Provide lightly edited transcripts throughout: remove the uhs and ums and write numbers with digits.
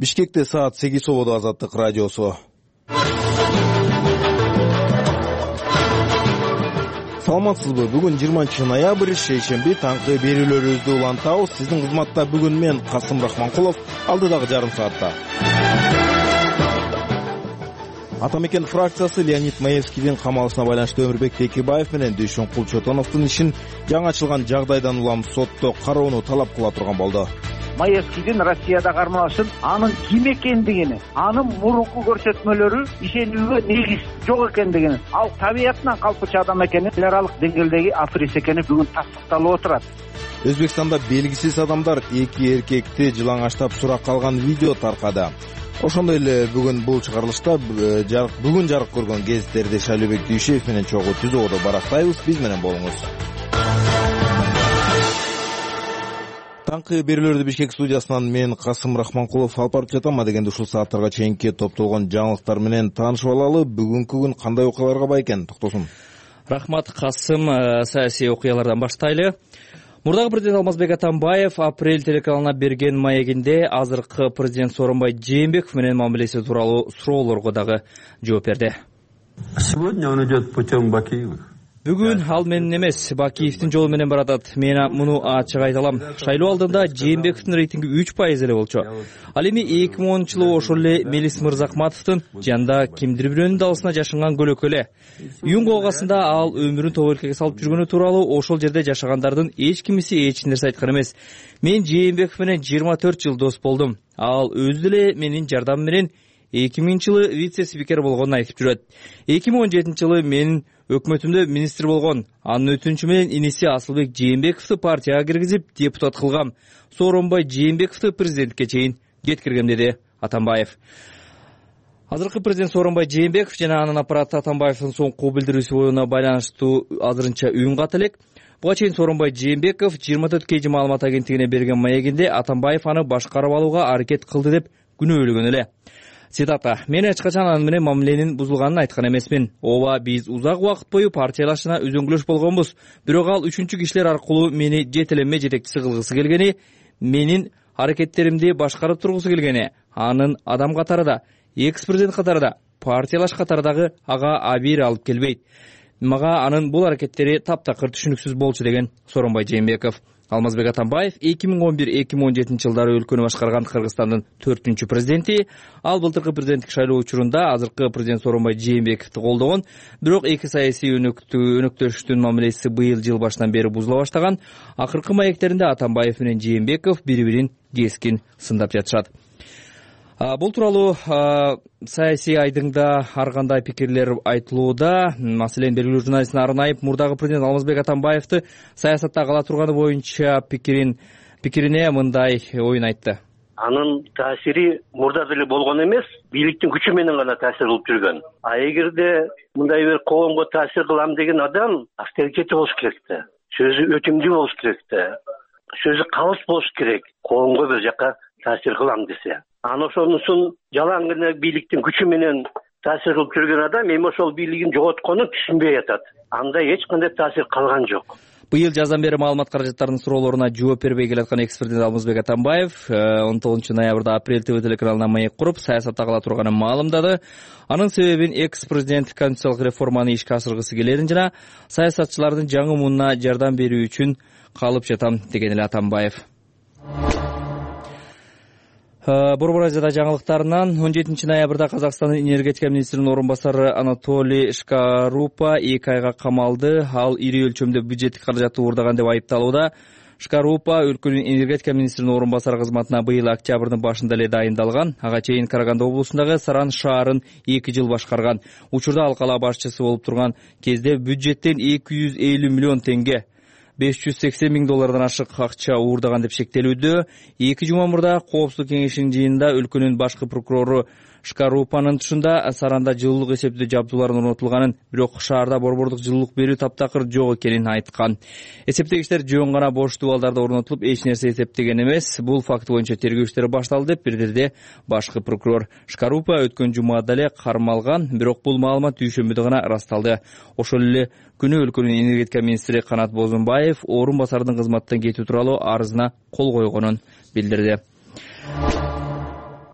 Бишкекте саат 8 болду. Азаттык радиосу. Саламатсызбы? Бүгүн 20 ноябрь, шейшемби, таңкы берүүлөрүбүздү улантабыз. Сиздин кызматта бүгүн мен Касым Рахманкулов, алдыдагы жарым саатта. Атамекен фракциясы Леонид Маевскийдин камалышына байланыштуу Өмүрбек Текебаев менен Дүйшөн Кулчотоновдун ишин жаңы ачылган жагдайдан улам сотто кароону талап кыла турган болду. Маевскийдин Россияда кармалышын анын ким экендигини, анын мурунку көрсөтмөлөрү ишенүүгө негиз жок экендигини, ал табиятынан калпычы адам экени, эл аралык деңгээлдеги аферист экени бүгүн тастыкталып отурат. Өзбекстанда белгисиз адамдар эки эркекти жылаңаштап суракка алган видео таркады. Ошондой эле бүгүн бул чыгарылышта бүгүн жарык көргөн гезиттерди Шайлообек Дүйшеев менен чогуу түзүүдө барактайбыз. Биз менен болуңуз. Таңкы берүүлөрдү Бишкек студиясынан мен Касым Рахманкулов алып барып жатам. Адегенде ушул сааттарга чейинки топтолгон жаңылыктар менен таанышып алалы. Бүгүнкү күн кандай окуяларга бай экен? Токтосун. Рахмат, Касым. Саясий окуялардан баштайлы. Мурдагы президент Алмазбек Атамбаев апрель телеканалына берген маегинде азыркы президент Сооронбай Жээнбеков менен мамилеси тууралуу суроолорго дагы жооп берди. Сегодня он идет путем Бакиевых. Бүгүн ал менен эмес, Бакиевдин жолу менен баратат. Мен муну ачык айта алам. Шайлоо алдында Жээнбековдун рейтинги 3% эле болчу. Ал эми 2010-жылы ошол эле Мелис Мырзахматовдун жанында кимдир бирөөнүн далысына жашынган көлөкө эле. Үйүн калгасында ал өмүрүн тобокелге салып жүргөнү тууралуу ошол жерде жашагандардын эч кимиси эч нерсе айткан эмес. Мен Жээнбеков менен 24 жыл дос болдум. Ал өзү деле менин жардамым менен 2000-жылы вице-спикер болгонун айтып жүрөт. 2017-жылы менин өкмөтүмдө министр болгон. Анын өтүнүчү менен иниси Асылбек Жээнбековду партияга киргизип депутат кылгам. Сооронбай Жээнбековду президентке чейин жеткиргем, деди Атамбаев. Азыркы президент Сооронбай Жээнбеков жана анын аппараты Атамбаевдин соңку билдирүүсүнө байланыштуу азырынча үн ката элек. Буга чейин Сооронбай Жээнбеков 24 KG маалымат агенттигине берген маегинде Атамбаев аны башкарып алууга аракет кылды деп күнөөлөгөн эле. Цитата: "Мен эч качан анын менен мамиленин бузулганын айткан эмесмин. Ооба, биз узак убакыт бою партиялашына үзөңгүлөш болгонбуз. Бирок ал үчүнчү кишилер аркылуу мени жетелеме жетекчиси кылгысы келгени, менин аракеттеримди башкарып тургусу келгени, анын адам катарында, экс-президент катарында, партиялаш катардагы ага абийир алып келбейт. Мага анын бул аракеттери таптакыр түшүнүксүз болчу", деген Сооронбай Жээнбеков. Алмазбек Атамбаев 2011-2017 жылдары өлкөнү башкарган Кыргызстандын 4-үнчү президенти. Ал былтыркы президенттик шайлоо учурунда азыркы президент Сооронбай Жээнбековду колдогон. Бирок эки саясий өнөктөштүн мамилеси быйыл жыл башынан бери бузула баштаган. Акыркы маектеринде Атамбаев менен Жээнбеков бири-бирин кескин сындап жатышат. Бул тууралуу саясий айдыңда ар кандай пикирлер айтылууда. Маселен, белгилүү журналист Нарын Айып мурдагы президент Алмазбек Атамбаевди саясатта кала турганы боюнча пикирине мындай оюн айтты. Анын таасири мурда деле болгон эмес, бийликтин күчү менен гана таасир кылып жүргөн. Эгерде мындай бир коомго таасир кылам деген адам авторитети болуш керек да. Сөзү өтүмдүү болуш керек да. Сөзү калыс болуш керек. Коомго бир жака таасир кылам десе. Аны ошонусун жалаң гана бийликтин күчү менен таасир кылып жүргөн адам эми ошол бийлигин жоготконун түшүнбөй атат. Анда эч кандай таасир калган жок. Быйыл жаздан бери маалымат каражаттарынын суроолоруна жооп бербей келаткан экс-президент Алмазбек Атамбаев 19 ноябрда Апрель ТВ телеканалына маек куруп, саясатта кала турганын маалымдады. Анын себебин экс-президент конституциялык реформаны ишке ашыргысы келерин жана саясатчылардын жаңы муунуна жардам берүү үчүн калып жатам, деген эле Атамбаев. Борбор Азияда жаңылыктарынан 17 ноябрда Казакстандын энергетика министринин орун басары Анатолий Шкарупа 2 айга камалды. Ал ири өлчөмдө бюджеттик каражатты уурдаган деп айыпталууда. Шкарупа өлкөнүн энергетика министринин орун басары кызматына быйыл октябрдын башында эле дайындалган. Ага чейин Караганды облусундагы Саран шаарын 2 жыл башкарган. Учурда ал кала башчысы болуп турган кезде бюджеттен 250 миллион теңге, $580,000 ашык акча уурдаган деп шектелүүдө. 2 жума мурда Коопсуздук кеңешинин жыйынында өлкөнүн башкы прокурору Шкарупанын тушунда Саранда жылуулук эсептөө жабдуулардын орнотулганын, бирок шаарда борбордук жылуулук берүү таптакыр жок экенин айткан. Эсептегичтер жөн гана бош дубалдарда орнотулуп, эч нерсе эсептеген эмес. Бул факт боюнча тергөө иштери башталды деп билдирди башкы прокурор. Шкарупа өткөн жумада эле кармалган, бирок бул маалымат дүйшөмбүдө гана ырасталды. Ошол эле күнү өлкөнүн энергетика министри Канат Бозунбаев орун басардын кызматтан кетүү тууралуу арызына кол койгонун билдирди.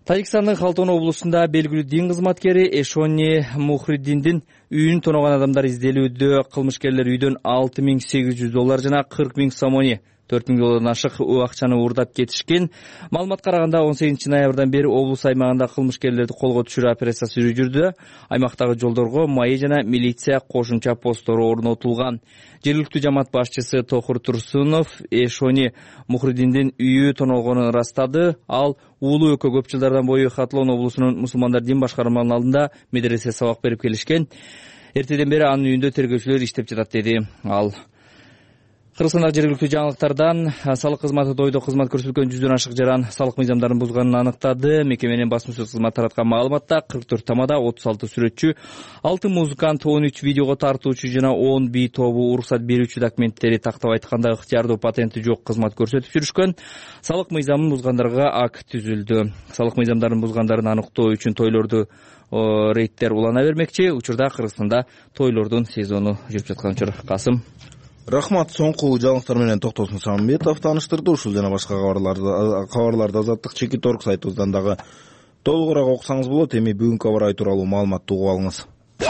Тажикстандын Халтон облусунда белгилүү дин кызматкери Эшони Мухриддиндин үйүн тоногон адамдар изделүүдө. Кылмышкерлер үйдөн $6,800 жана $40,000 сомони $4,000 ашык акчаны уурдап кетишкен. Маалыматка караганда 18 ноябрдан бери облус аймагында кылмышкерлерди колго түшүрүү операциясы жүрүүдө. Аймактагы жолдорго МАИ жана милиция кошумча посттору орнотулган. Жергиликтүү жамаат башчысы Тохур Турсунов Эшони Мухриддиндин үйү тонолгонун ырастады. Ал уулу экөө көп жылдардан бою Хатлон облусунун мусулмандар дин башкармаларынын алдында медресе сабак берип келишкен. Эртеден бери анын үйүндө тергөөчүлөр иштеп жатат, деди ал. Кыргызстандагы жергиликтүү жаңылыктардан салык кызматы тойдо кызмат көрсөткөн 100дөн ашык жаран салык мыйзамдарын бузганын аныктады. Мекеменин басма сөз кызматы тараткан маалыматта 44 тамада 36 сүрөтчү, 6 музыкант, 13 видеого тартуучу жана 10 бий тобу уруксат берүүчү документтери тактап айтканда ыктыярдуу патенти жок кызмат көрсөтүп жүрүшкөн. Салык мыйзамын бузгандарга акт түзүлдү. Салык мыйзамдарын бузгандарын аныктоо үчүн тойлорду рейдтер улана бермекчи. Учурда Кыргызстанда тойлордун сезону жүрүп жаткан учур. Касым. Рахмат. Соңку жаңылыктар менен Токтосун Самбетов тааныштырды. Ушул жана башка кабарларды Азаттык чекит орг сайтыбыздан дагы толугураак окусаңыз болот. Эми бүгүнкү аба ырайы тууралуу маалыматты угуп алыңыз.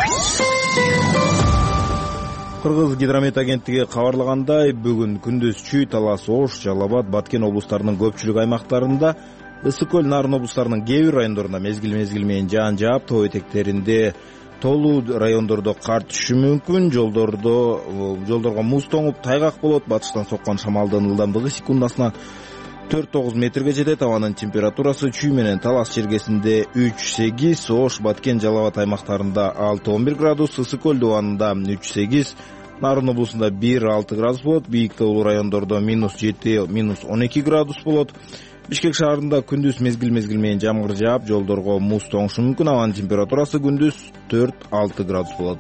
Кыргыз гидромет агенттиги кабарлагандай, бүгүн күндүз Чүй, Талас, Ош, Жалал Абад, Баткен облустарынын көпчүлүк аймактарында, Ысык көл, Нарын облустарынын кээ бир райондорунда мезгил менен жаан жаап, тоо этектеринде толуу райондордо кар түшүшү мүмкүн. Жолдорго муз тоңуп, тайгак болот. Батыштан соккон шамалдын ылдамдыгы секундасына 4-9 метрге жетет. Абанын температурасы Чүй менен Талас чергесинде 3-8, Ош, Баткен, Жалал Абад аймактарында 6-11 градус, Ысык көл дубанында 3-8, Нарын облусунда 1-6 градус болот. Бийик тоолуу райондордо -7, -12 градус болот. Бишкек шаарында күндүз мезгил менен жамгыр жаап, жолдорго муз тоңушу мүмкүн. Абанын температурасы күндүз 4-6 градус болот.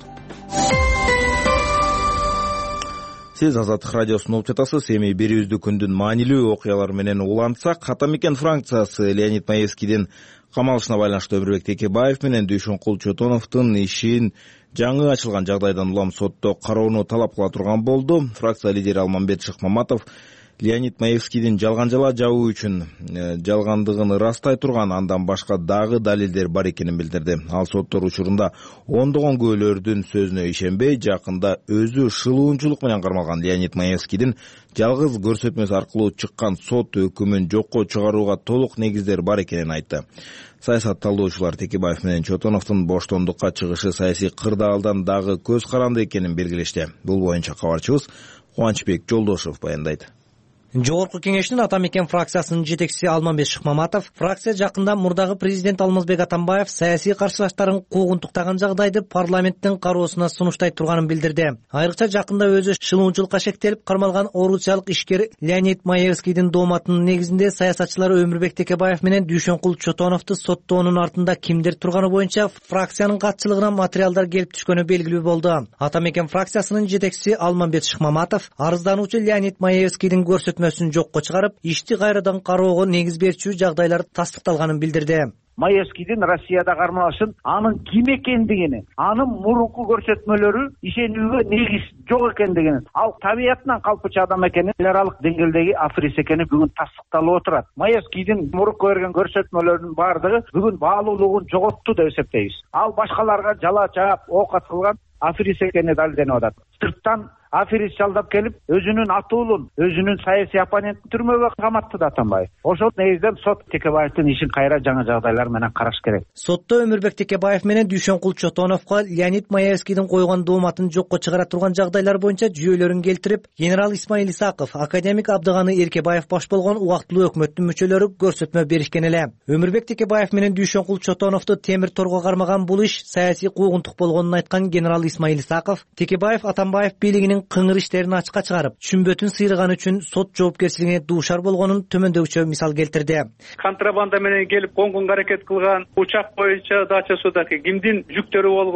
Сиз Азаттык радиосун угуп жатасыз. Эми бирибизди күндүн маанилүү окуялары менен улантсак, Атамекен фракциясы Леонид Маевскийдин камалышына байланыштуу Өмүрбек Текебаев менен Дүйшөнкул Чотоновдун ишин жаңы ачылган жагдайдан улам сотто кароону талап кыла турган болду. Фракция лидери Алмамбет Шыкмаматов Леонид Маевскийдин жалган жала жабуу үчүн жалгандыгын ырастай турган андан башка дагы далилдер бар экенин билдирди. Ал соттор учурунда ондогон күбөлөрдүн сөзүнө ишенбей, жакында өзү шылуунчулук менен кармалган Леонид Маевскийдин жалгыз көрсөтмөсү аркылуу чыккан сот өкүмүн жокко чыгарууга толук негиздер бар экенин айтты. Саясат талдоочулар Текебаев менен Чотоновдун боштондукка чыгышы саясий кырдаалдан дагы көз каранды экенин белгилешти. Бул боюнча кабарчыбыз Кубанычбек Жолдошев баяндайт. Жогорку кеңештин Атамекен фракциясынын жетекчиси Алмамбет Шыкмаматов фракция жакында мурдагы президент Алмазбек Атамбаев саясий каршылаштарын куугунтуктаган жагдайды парламенттин кароосуна сунуштай турганын билдирди. Айрыкча жакында өзү шылуунчулукка шектелип кармалган орусиялык ишкер Леонид Маевскийдин дооматынын негизинде саясатчылар Өмүрбек Текебаев менен Дүйшөнкул Чотоновду соттоонун артында кимдир турганы боюнча фракциянын катчылыгына материалдар келип түшкөнү белгилүү болду. Атамекен фракциясынын жетекчиси Алмамбет Шыкмаматов арыздануучу Леонид Маевскийдин көрсөтмөсүн жокко чыгарып, ишти кайрадан кароого негиз берчү жагдайлар тастыкталганын билдирди. Маевскийдин Россияда кармалышын, анын ким экендигини, анын мурунку көрсөтмөлөрү ишенүүгө негиз жок экендигин, ал табиятынан калпычы адам экенин, эл аралык деңгээлдеги аферист экени бүгүн тастыкталып отурат. Маевскийдин мурунку берген көрсөтмөлөрүнүн баардыгы бүгүн баалуулугун жоготту деп эсептейбиз. Ал башкаларга жала жаап, оокат кылган аферист экени далилденип атат. Сырттан аферист жалдап келип, өзүнүн атуулун, өзүнүн саясий оппонентин түрмөгө каматты да Атамбаев. Ошол негизден сот Текебаевдин ишин кайра жаңы жагдайлар менен караш керек. Сотто Өмүрбек Текебаев менен Дүйшөнкул Чотоновго Леонид Маевскийдин койгон дооматын жокко чыгара турган жагдайлар боюнча жүйөлөрүн келтирип, генерал Исмаил Исаков, академик Абдыганы Эркебаев баш болгон убактылуу өкмөттүн мүчөлөрү көрсөтмө беришкен эле. Өмүрбек Текебаев менен Дүйшөнкул Чотоновду темир торго кармаган бул иш саясий куугунтук болгонун айткан генерал Исмаил Исаков, Текебаев Атамбаев бийлигинин кыңыр иштерин ачыкка чыгарып, түшүнбөтүн сыйраган үчүн сот жоопкерчилигине дуушар болгонун төмөндөгүчө мисал келтирди. Контрабанда менен келип конгонго аракет кылган, учак боюнча дача судагы кимдин жүктөрү болгон,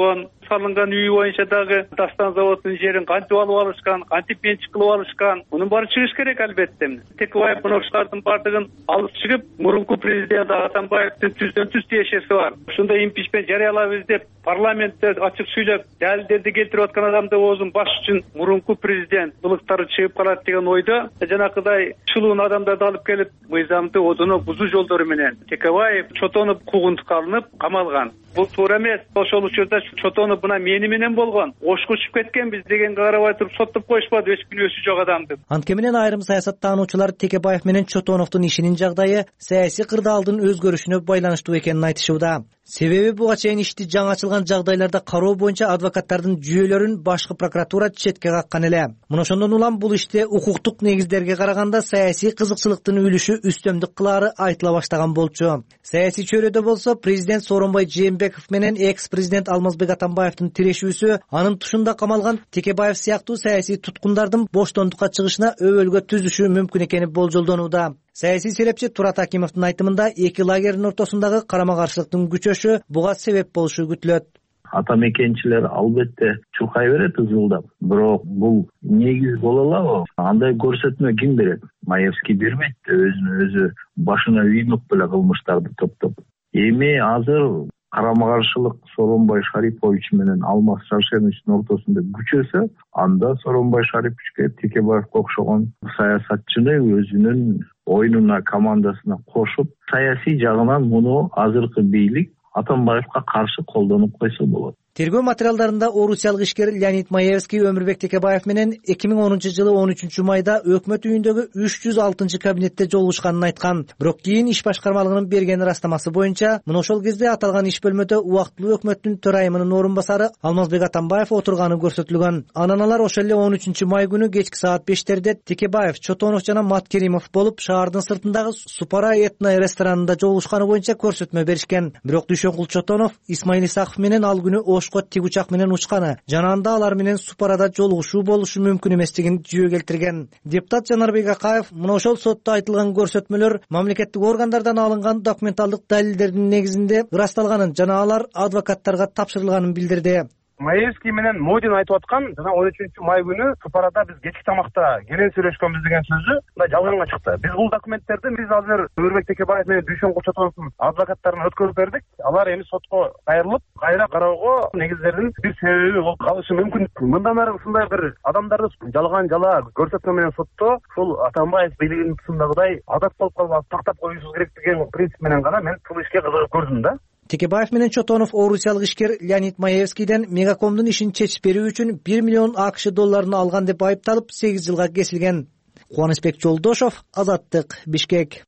салынган үй боюнча дагы Дастан заводунун жерин кантип алып алышкан, кантип менчик кылып алышкан, мунун баары чыгыш керек албетте. Текебаев мына ушулардын баардыгын алып чыгып, мурунку президент Атамбаевдин түздөн-түз тиешеси бар. Ушундай импичмент жарыялабыз деп парламентте ачык сүйлөп, далилдерди келтирип аткан адамды оозун баш үчүн мурунку президент былыктары чыгып калат деген ойдо жанакыдай чулуун адамдарды алып келип, мыйзамды одоно бузуу жолдору менен Текебаев Чотонов куугунтукка алынып камалган. Бул туура эмес. Ошол учурда Чотонов мына мени менен болгон, ошко учуп кеткенбиз дегенге карабай туруп соттоп коюшпады эч күнөөсү жок адамды. Анткени менен айрым саясаттануучулар Текебаев менен Чотоновдун ишинин жагдайы саясий кырдаалдын өзгөрүшүнө байланыштуу экенин айтышууда. Себеби буга чейин ишти жаңы ачылган жагдайларда кароо боюнча адвокаттардын жүйөлөрүн башкы прокуратура четке каккан эле. Мына ошондон улам бул иште укуктук негиздерге караганда саясий кызыкчылыктын үлүшү үстөмдүк кылаары айтыла баштаган болчу. Саясий чөйрөдө болсо президент Сооронбай Жээнбеков менен экс-президент Алмазбек Атамбаевдин тирешүүсү, анын тушунда камалган Текебаев сыяктуу саясий туткундардын боштондукка чыгышына өбөлгө түзүшү мүмкүн экени болжолдонууда. Саясий серепчи Турат Акимовдун айтымында эки лагердин ортосундагы карама-каршылыктын күчөшү буга себеп болушу күтүлөт. Ата мекенчилер албетте чуркай берет ызылдап, бирок бул негиз боло алабы? Андай көрсөтмө ким берет? Маевский бербейт, өзүнө-өзү башына үймөк беле кылмыштарды топтоп. Эми азыр карама-каршылык Сооронбай Шарипович менен Алмаз Шаршеновичтин ортосунда күчөсө, анда Сооронбай Шариповичке Текебаевге окшогон саясатчыны өзүнүн оюнуна, командасына кошуп, саясий жагынан муну азыркы бийлик Атамбаевка каршы колдонуп койсо болот. Тергөө материалдарында орусиялык ишкер Леонид Маевский Өмүрбек Текебаев менен 2010-жылы 13 майда өкмөт үйүндөгү 306 кабинетте жолугушканын айткан. Бирок кийин иш башкармалыгынын берген ырастамасы боюнча, мына ошол кезде аталган иш бөлмөдө убактылуу өкмөттүн төрайымынын орун басары Алмазбек Атамбаев отурганы көрсөтүлгөн. Анан алар ошол эле 13 май күнү кечки саат 5-терде Текебаев, Чотонов жана Маткеримов болуп шаардын сыртындагы Супара этно ресторанында жолугушканы боюнча көрсөтмө беришкен. Бирок Дүйшөнкул Чотонов Исмаил Исаков менен ал күнү Ошко тик учак менен учканы, жана анда алар менен Супарада жолугушуу болушу мүмкүн эместигин жүйө келтирген. Депутат Жанарбек Акаев мына ошол сотто айтылган көрсөтмөлөр мамлекеттик органдардан алынган документалдык далилдердин негизинде ырасталганын жана алар адвокаттарга тапшырылганын билдирди. Маевский менен Модин айтып аткан жана 13 май күнү Супарада биз кечки тамакта келин сүйлөшкөнбүз деген сөзү мындай жалганга чыкты. Биз бул документтерди азыр Өмүрбек Текебаев менен Дүйшөнкул Чотоновдун адвокаттарына өткөрүп бердик. Алар эми сотко кайрылып, кайра кароого негиздердин бир себеби болуп калышы мүмкүн. Мындан ары ушундай бир адамдарды жалган жала көрсөтмө менен сотто ушул Атамбаев бийлигинин тушундагыдай адат болуп калбап тактап коюшубуз керек деген принцип менен гана мен бул ишке кызыгып көрдүм да. Текебаев менен Чотонов орусиялык ишкер Леонид Маевскийден Мегакомдун ишин чечип берүү үчүн 1 миллион АКШ долларын алган деп айыпталып 8 жылга кесилген. Кубанычбек Жолдошов, Азаттык, Бишкек.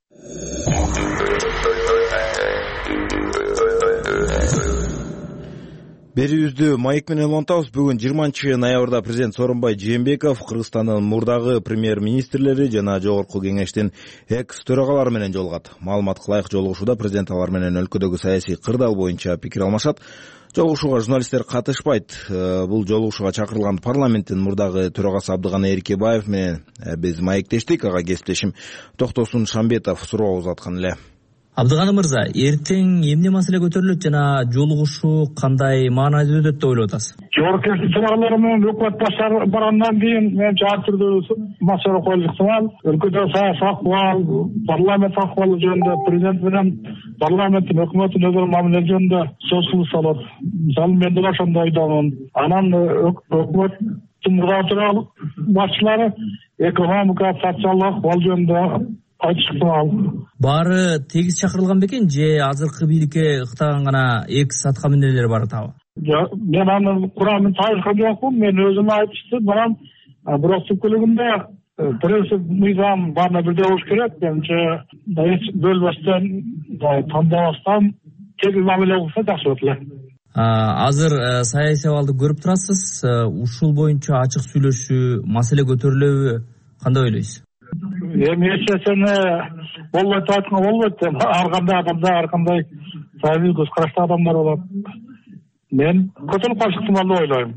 Берүүбүздү маек менен улантабыз. Бүгүн 20 ноябрда президент Сооронбай Жээнбеков Кыргызстандын мурдагы премьер-министрлери жана жогорку кеңештин экс-төрагалары менен жолугат. Маалыматка ылайык жолугушууда президент алар менен өлкөдөгү саясий кырдаал боюнча пикир алмашат. Жолугушууга журналисттер катышпайт. Бул жолугушууга чакырылган парламенттин мурдагы төрагасы Абдыганы Эркебаев менен биз маектештик. Ага кесиптешим Токтосун Шамбетов суроо узаткан эле. Абдыганы мырза, эртең эмне маселе көтөрүлөт жана жолугушуу кандай маанайда өтөт деп ойлоп атасыз? Жогорку төрагалар менен өкмөт баштары баргандан кийин менимче ар түрдүү маселе коюлуп ыкмал. Өлкөдө саясий акыбал, парламент акыбалы жөнүндө президент менен парламенттин өкмөттүн өзара мамиле жөнүндө сөз кылыш болот. Мисалы мен деле ошондой ойдомун. Анан өкмөттүн мурдагы төрагал башчылары экономика, социалдык акыбал жөнүндө Баары тегиз чакырылган бекен же азыркы бийликке ыктаган гана экс аткаминерлер бар атабы? Мен анын курамын таашкан жокмун, мен өзүм айтыштым, барам. Бирок түпкүлүгүндө принцип мыйзам баарына бирдей болуш керек. Менимче эч бөлбөстөн, тандабастан тегиз мамиле кылса жакшы болот эле. Азыр саясий абалды көрүп турасыз. Ушул боюнча ачык сүйлөшүү, маселе көтөрүлөбү? Кандай ойлойсуз? Эми эч нерсени болбойт айтканга болбойт. Ар кандай адамда ар кандай саясий көз караштуу адамдар болот. Мен көтөрүлүп калышы ыктымал деп ойлойм.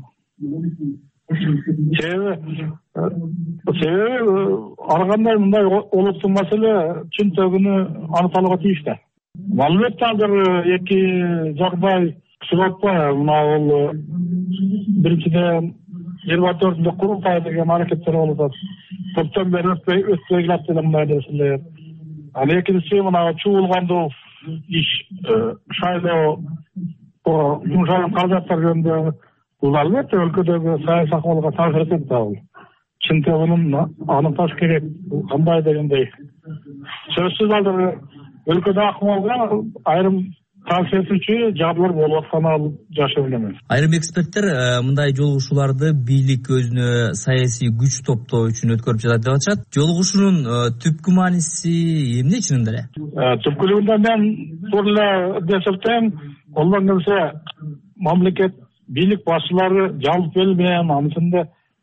Себеби ар кандай мындай олуттуу маселе чынтөгүнү аныкталууга тийиштүү. Албетте азыр эки жагдай түшүп атпайбы. Мына бул Birinciden 24. kurultay деген hareketler olup toptan beri ötpey gelaptılar desinler. Al ekинчisi mına çuğulgandı iş şayla o yumuşalım kalacaklar yönde bu albatta ülkedeki siyasi ahvalga tasir etedi al. Çinteğinin anıtaş gerek kanday degендей. Sözsüz aldı ülkede ahvalga ayrım tasir etүүчү жагдайлар болуп атканы ал жашап эмес. Айрым эксперттер мындай жолугушууларды бийлик өзүнө саясий күч топтоо үчүн өткөрүп жатат деп атышат. Жолугушуунун түпкү мааниси эмне чынында эле? Түпкүлүгүндө мен туурла деп эсептейм, колдон келсе мамлекет бийлик башчылары жалп берилмеген, анысында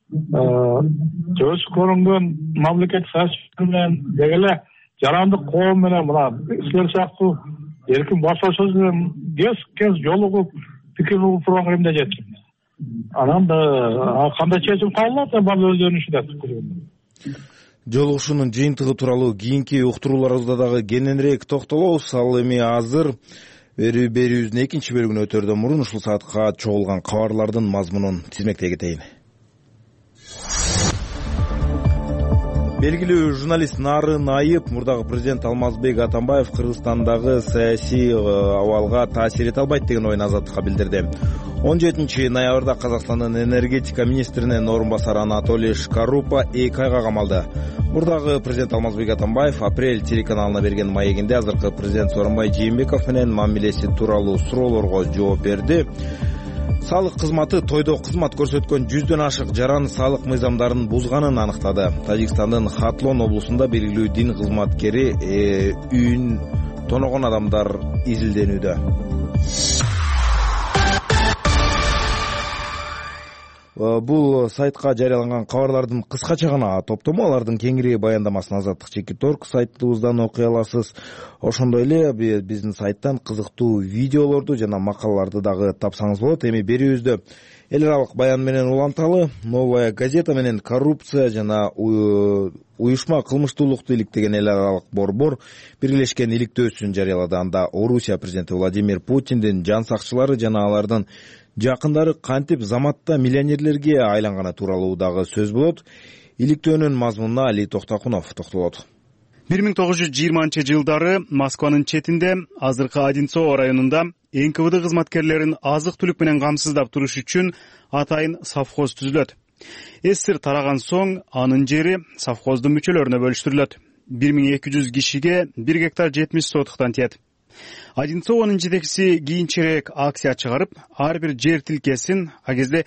төз көрүнгөн мамлекет саясаты менен дегеле жарандык коом менен мына силер сыяктуу эркин башка сөз менен кез жолугуп пикир угуп турган эмне жеткен. Анан да кандай чечим кабылат бул өздөрүнүн ишиде. Жолугушуунун жыйынтыгы тууралуу кийинки уктурууларыбызда дагы кененирээк токтолобуз. Ал эми азыр берүүбүздүн экинчи бөлүгүнө өтөрдөн мурун ушул саатка чогулган кабарлардын мазмунун тизмектей кетейин. Белгилүү журналист Нарын Айып мурдагы президент Алмазбек Атамбаев Кыргызстандагы саясий абалга таасир эте албайт деген оюн Азаттыкка билдирди. 17 ноябрда Казакстандын энергетика министринин орун басары Анатолий Шкарупа 2 айга камалды. Мурдагы президент Алмазбек Атамбаев Апрель телеканалына берген маегинде азыркы президент Сооронбай Жээнбеков менен мамилеси тууралуу суроолорго жооп берди. Салык кызматы тойдо кызмат көрсөткөн 100дөн ашык жаран салык мыйзамдарын бузганын аныктады. Тажикстандын Хатлон облусунда белгилүү дин кызматкери үйүн тоногон адамдар изилденүүдө. Бул сайтка жарыяланган кабарлардын кыскача гана топтому, алардын кеңири баяндамасын Азаттык Чекиторг сайтыбыздан окуй аласыз. Ошондой эле биздин сайттан кызыктуу видеолорду жана макалаларды дагы тапсаңыз болот. Эми берүүбүздө эл аралык баян менен уланталы Новая газета менен коррупция жана уюшма кылмыштуулукту иликтеген эл аралык борбор биргелешкен иликтөөсүн жарыялады. Анда Орусия президенти Владимир Путиндин жан сакчылары жана алардын жакындары кантип заматта миллионерлерге айланганы тууралуу дагы сөз болот. Иликтөөнүн мазмунуна Али Токтакунов токтолот. 1920-жылдары Москванын четинде азыркы Одинцово районунда НКВД кызматкерлерин азык-түлүк менен камсыздап туруш үчүн атайын совхоз түзүлөт. СССР тараган соң анын жери совхоздун мүчөлөрүнө бөлүштүрүлөт. 1200 кишиге 1 гектар 70 сотуктан тиет. Одинцованын жетекчиси кийинчерээк акция чыгарып, ар бир жер тилкесин а кезде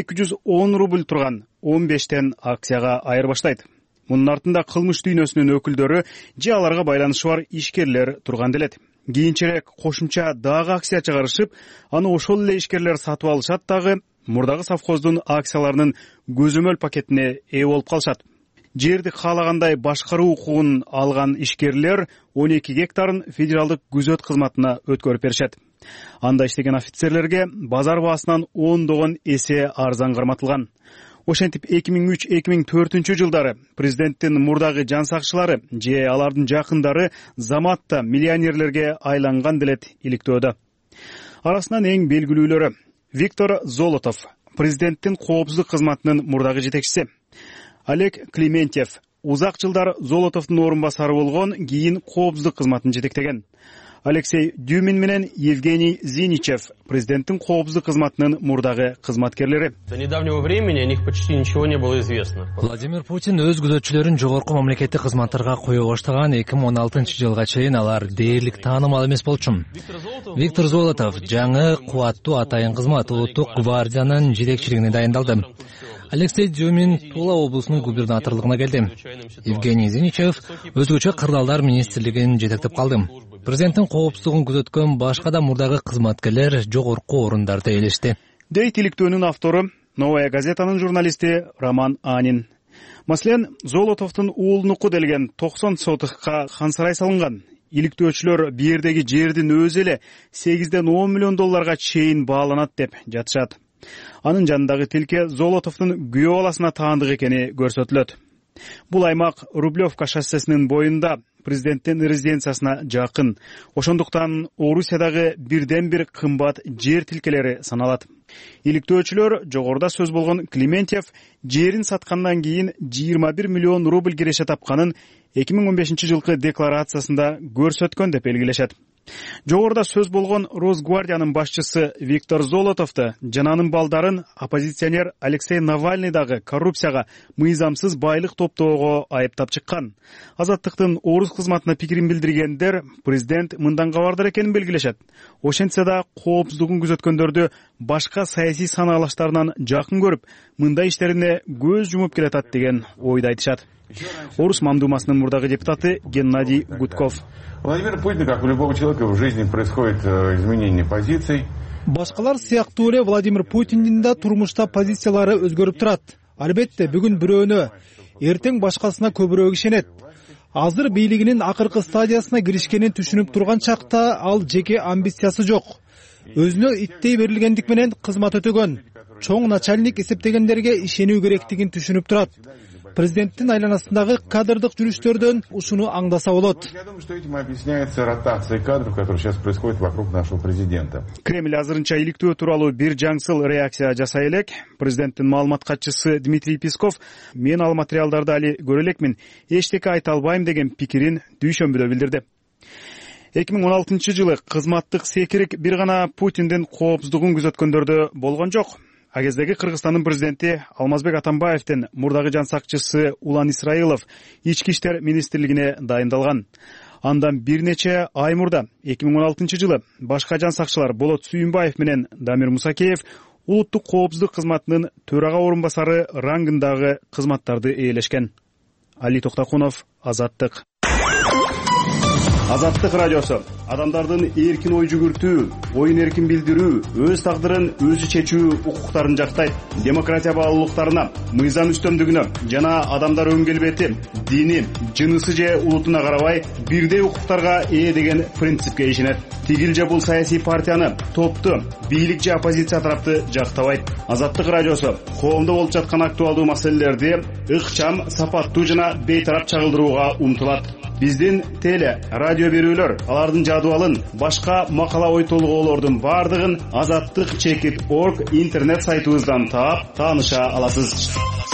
210 рубль турган 15тен акцияга айырбаштайт. Мунун артында кылмыш дүйнөсүнүн өкүлдөрү же аларга байланышы бар ишкерлер турган делет. Кийинчерээк кошумча дагы акция чыгарышып, аны ошол эле ишкерлер сатып алышат дагы мурдагы совхоздун акцияларынын көзөмөл пакетине ээ болуп калышат. Жерди каалагандай башкаруу укугун алган ишкерлер 12 гектарын федералдык күзөт кызматына өткөрүп беришет. Анда иштеген офицерлерге базар баасынан 10 эсе арзан карматылган. Ошентип 2003-2004 жылдары президенттин мурдагы жан сакчылары же алардын жакындары заматта миллионерлерге айланган делет иликтөөдө. Арасынан эң белгилүүлөрү Виктор Золотов, президенттин коопсуздук кызматынын мурдагы жетекчиси. Олег Клементьев узак жылдар Золотовдун орун басары болгон, кийин коопсуздук кызматын жетектеген. Алексей Дюмин менен Евгений Зиничев президенттин коопсуздук кызматынын мурдагы кызматкерлери. До недавнего времени о них почти ничего не было известно. Владимир Путин өз күзөтчүлөрүн жогорку мамлекеттик кызматтарга кое баштаган 2016-жылга чейин алар дээрлик таанымал эмес болчу. Виктор Золотов жаңы кубаттуу атайын кызмат улуттук гвардиянын жетекчилигине дайындалды. Алексей Дюмин Тула облусунун губернаторлугуна келди. Евгений Зиничев өзгөчө кырдаалдар министрлигин жетектеп калды. Президенттин коопсуздугун күзөткөн башка да мурдагы кызматкерлер жогорку орундарда элешти. Дейт иликтөөнүн автору Новая газетанын журналисти Роман Анин. Маселен, Золотовдун уулунуку делген 90 сотукка кансарай салынган. Иликтөөчүлөр бирдеги жердин өзү эле 8ден 10 миллион долларга чейин бааланат деп жатышат. Анын жанындагы тилке Золотовдун күйөө баласына таандык экени көрсөтүлөт. Бул аймак Рублевка шоссесинин боюнда президенттин резиденциясына жакын. Ошондуктан Орусиядагы бирден бир кымбат жер тилкелери саналат. Иликтөөчүлөр жогоруда сөз болгон Клементьев жерин саткандан кийин 21 миллион рубль киреше тапканын 2015 жылкы декларациясында көрсөткөн деп белгилешет. Жогоруда сөз болгон Росгвардиянын башчысы Виктор Золотовду жана анын балдарын оппозиционер Алексей Навальный дагы коррупцияга, мыйзамсыз байлык топтоого айыптап чыккан. Азаттыктын орус кызматына пикирин билдиргендер президент мындан кабардар экенин белгилешет. Ошентсе да коопсуздугун күзөткөндөрдү башка саясий санаалаштарынан жакын көрүп, мындай иштерине көз жумуп келатат деген ойду айтышат. Орус Мамдумасынын мурдагы депутаты Геннадий Гудков. Владимир Путин, как у любого человека в жизни, происходит изменение позиций. Башкалар сыяктуу эле Владимир Путиндин да турмушта позициялары өзгөрүп турат. Албетте, бүгүн бирөөнө, эртең башкасына көбүрөөк ишенет. Азыр бийлигинин акыркы стадиясына киришкенин түшүнүп турган чакта ал жеке амбициясы жок. Өзүнө иттей берилгендик менен кызмат өтөгөн. Чоң начальник эсептегендерге ишенүү керектигин түшүнүп турат. Президенттин айланасындагы кадрдык жүрүштөрдөн ушуну аңдаса болот. Я думаю, что этим объясняется ротация кадров, которая сейчас происходит вокруг нашего президента. Кремль азырынча иликтөө тууралуу бир жаңсыл реакция жасай элек. Президенттин маалымат катчысы Дмитрий Песков мен ал материалдарды али көрө элекмин, эчтеке айта албайм деген пикирин дүйшөмбүдө билдирди. 2016 жылы кызматтык секирик бир гана Путиндин коопсуздугун күзөткөндөрдө болгон жок. А кездеги Кыргызстандын президенти Алмазбек Атамбаевдин мурдагы жан сакчысы Улан Исраилов ички иштер министрлигине дайындалган. Андан бир нече ай мурда 2016 жылы башка жан сакчылар Болот Сүйүнбаев менен Дамир Мусакеев улуттук коопсуздук кызматынын төрага орун басары рангындагы кызматтарды ээлешкен. Али Токтакунов, Азаттык. Азаттык радиосу адамдардын эркин ой жүгүртүү, оюн эркин билдирүү, өз тагдырын өзү чечүү укуктарын жактайт. Демократия баалуулуктарына, мыйзам үстөмдүгүнө жана адамдар өн келбети, дини, жынысы же улутуна карабай бирдей укуктарга ээ деген принципке ишенет. Тигил же бул саясий партияны, топту, бийлик же оппозиция тарапты жактабайт. Азаттык радиосу коомдо болуп жаткан актуалдуу маселелерди ыкчам, сапаттуу жана бейтарап чагылдырууга умтулат. Биздин теле, радио берүүлөр, алардын жадыбалын, башка макала ой толгоолордун бардыгын azattik.org интернет сайтыбыздан таап, тааныша аласыз.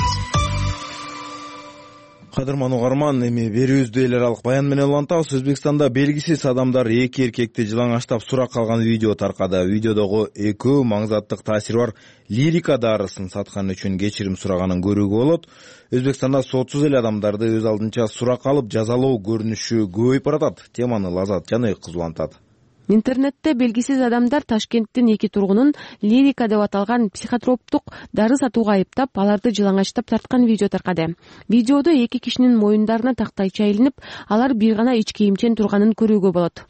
Кадырман угарман, эми берүүбүздү эл аралык баян менен улантабыз. Өзбекстанда белгисиз адамдар эки эркекти жылаңаштап сурак калган видео таркады. Видеодогу экөө маңзаттык таасири бар лирика дарысын саткан үчүн кечирим сураганын көрүүгө болот. Өзбекстанда сотсуз эле адамдарды өз алдынча сурак алып жазалоо көрүнүшү көбөйүп баратат. Теманы Лазат Жаныбек кызы улантат. Интернетте белгисиз адамдар Ташкенттин эки тургунун лирика деп аталган психотроптук дары сатууга айыптап, аларды жылаңачтап тарткан видео таркады. Видеодо эки кишинин моюндарына тактайча илинип, алар бир гана ич кийимчен турганын көрүүгө болот.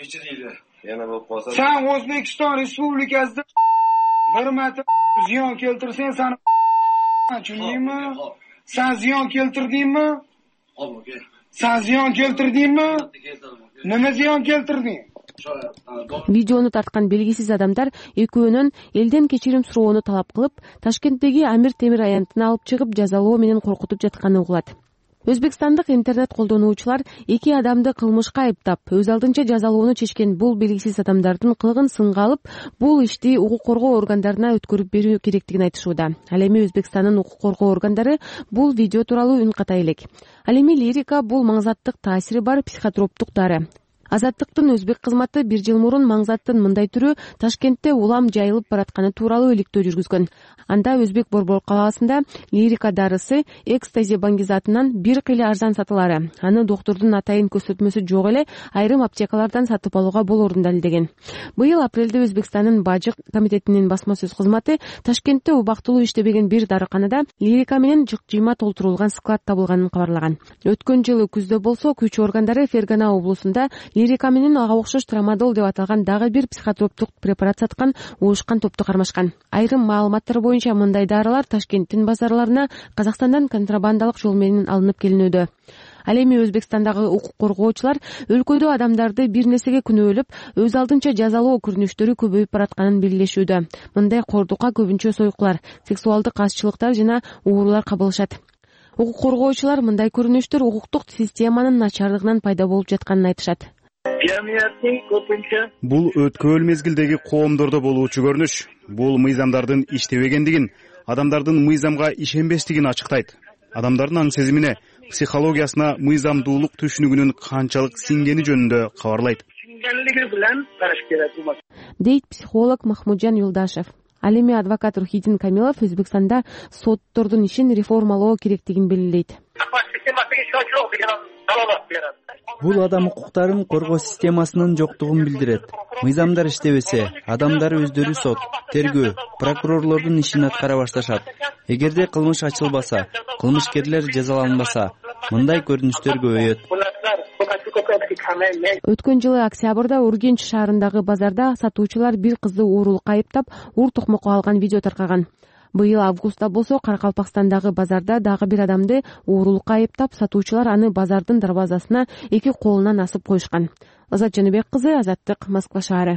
Sen O'zbekiston Respublikasida bir marta ziyon keltirsang, sen tushundingmi? Sen ziyon keltirdingmi? Sen ziyon keltirdingmi? Nima ziyon keltirding? Видеону тарткан белгисиз адамдар экөөнөн элден кечирим суроону талап кылып, Ташкенттеги Амир Темир аянтына алып чыгып, жазалоо менен коркутуп жатканын угулат. Өзбекстандык интернет колдонуучулар эки адамды кылмышка айыптап, өз алдынча жазалоону чечкен бул белгисиз адамдардын кылыгын сынга алып, бул ишти укук коргоо органдарына өткөрүп берүү керектигин айтышууда. Ал эми Өзбекстандын укук коргоо органдары бул видео тууралуу үн катай элек. Ал эми лирика бул маңзаттык таасири бар психотроптук дары. Азаттыктын өзбек кызматы бир жыл мурун маңзаттын мындай түрү Ташкентте улам жайылып баратканы тууралуу иликтөө жүргүзгөн. Анда Өзбек Борбор калаасында лирика дарысы экстази баңгизатынан бир кыйла арзан сатылары. Аны доктурдун атайын көрсөтмөсү жок эле айрым аптекалардан сатып алууга болоорун далилдеген. Быйыл апрелде Өзбекстандын бажык комитетинин басма сөз кызматы Ташкентте убактылуу иштебеген бир дарыканада лирика менен жык-жыйма толтурулган склад табылганын кабарлаган. Өткөн жылы күздө болсо күч органдары Фергана облусунда лирика менен ага окшош трамадол деп аталган дагы бир психотроптук препарат саткан уушкан топту кармашкан. Айрым маалыматтар боюнча мындай дарылар Ташкенттин базарларына Казакстандан контрабандалык жол менен алынып келинүүдө. Ал эми Өзбекстандагы укук коргоочулар өлкөдө адамдарды бир нерсеге күнөөлөп, өз алдынча жазалоо көрүнүштөрү көбөйүп баратканын белгилешүүдө. Мындай кордукка көбүнчө сойкулар, сексуалдык азчылыктар жана уурулар кабылышат. Укук коргоочулар мындай көрүнүштөр укуктук системанын начардыгынан пайда болуп жатканын айтышат. бул өткөөл мезгилдеги коомдордо болуучу көрүнүш. Бул мыйзамдардын иштебегендигин, адамдардын мыйзамга ишенбестигин ачыктайт. Адамдардын аң сезимине, психологиясына мыйзамдуулук түшүнүгүнүн канчалык сиңгени жөнүндө кабарлайт, дейт психолог Махмуджан Юлдашев. Ал эми адвокат Рухидин Камилов Өзбекстанда соттордун ишин реформалоо керектигин белгилейт. Бул адам укуктарын коргоо системасынын жоктугун билдирет. Мыйзамдар иштебесе, адамдар өздөрү сот, тергөө, прокурорлордун ишин аткара башташат. Эгерде кылмыш ачылбаса, кылмышкерлер жазаланбаса, мындай көрүнүштөр көбөйөт. Өткөн жылы октябрда Ургенч шаарындагы базарда сатуучулар бир кызды уурулукка айыптап, ур токмокко алган видео таркаган. Быйыл августта болсо Каракалпакстандагы базарда дагы бир адамды уурулукка айыптап, сатуучулар аны базардын дарбазасына эки колунан асып коюшкан. Азат Жаныбек кызы, Азаттык, Москва шаары.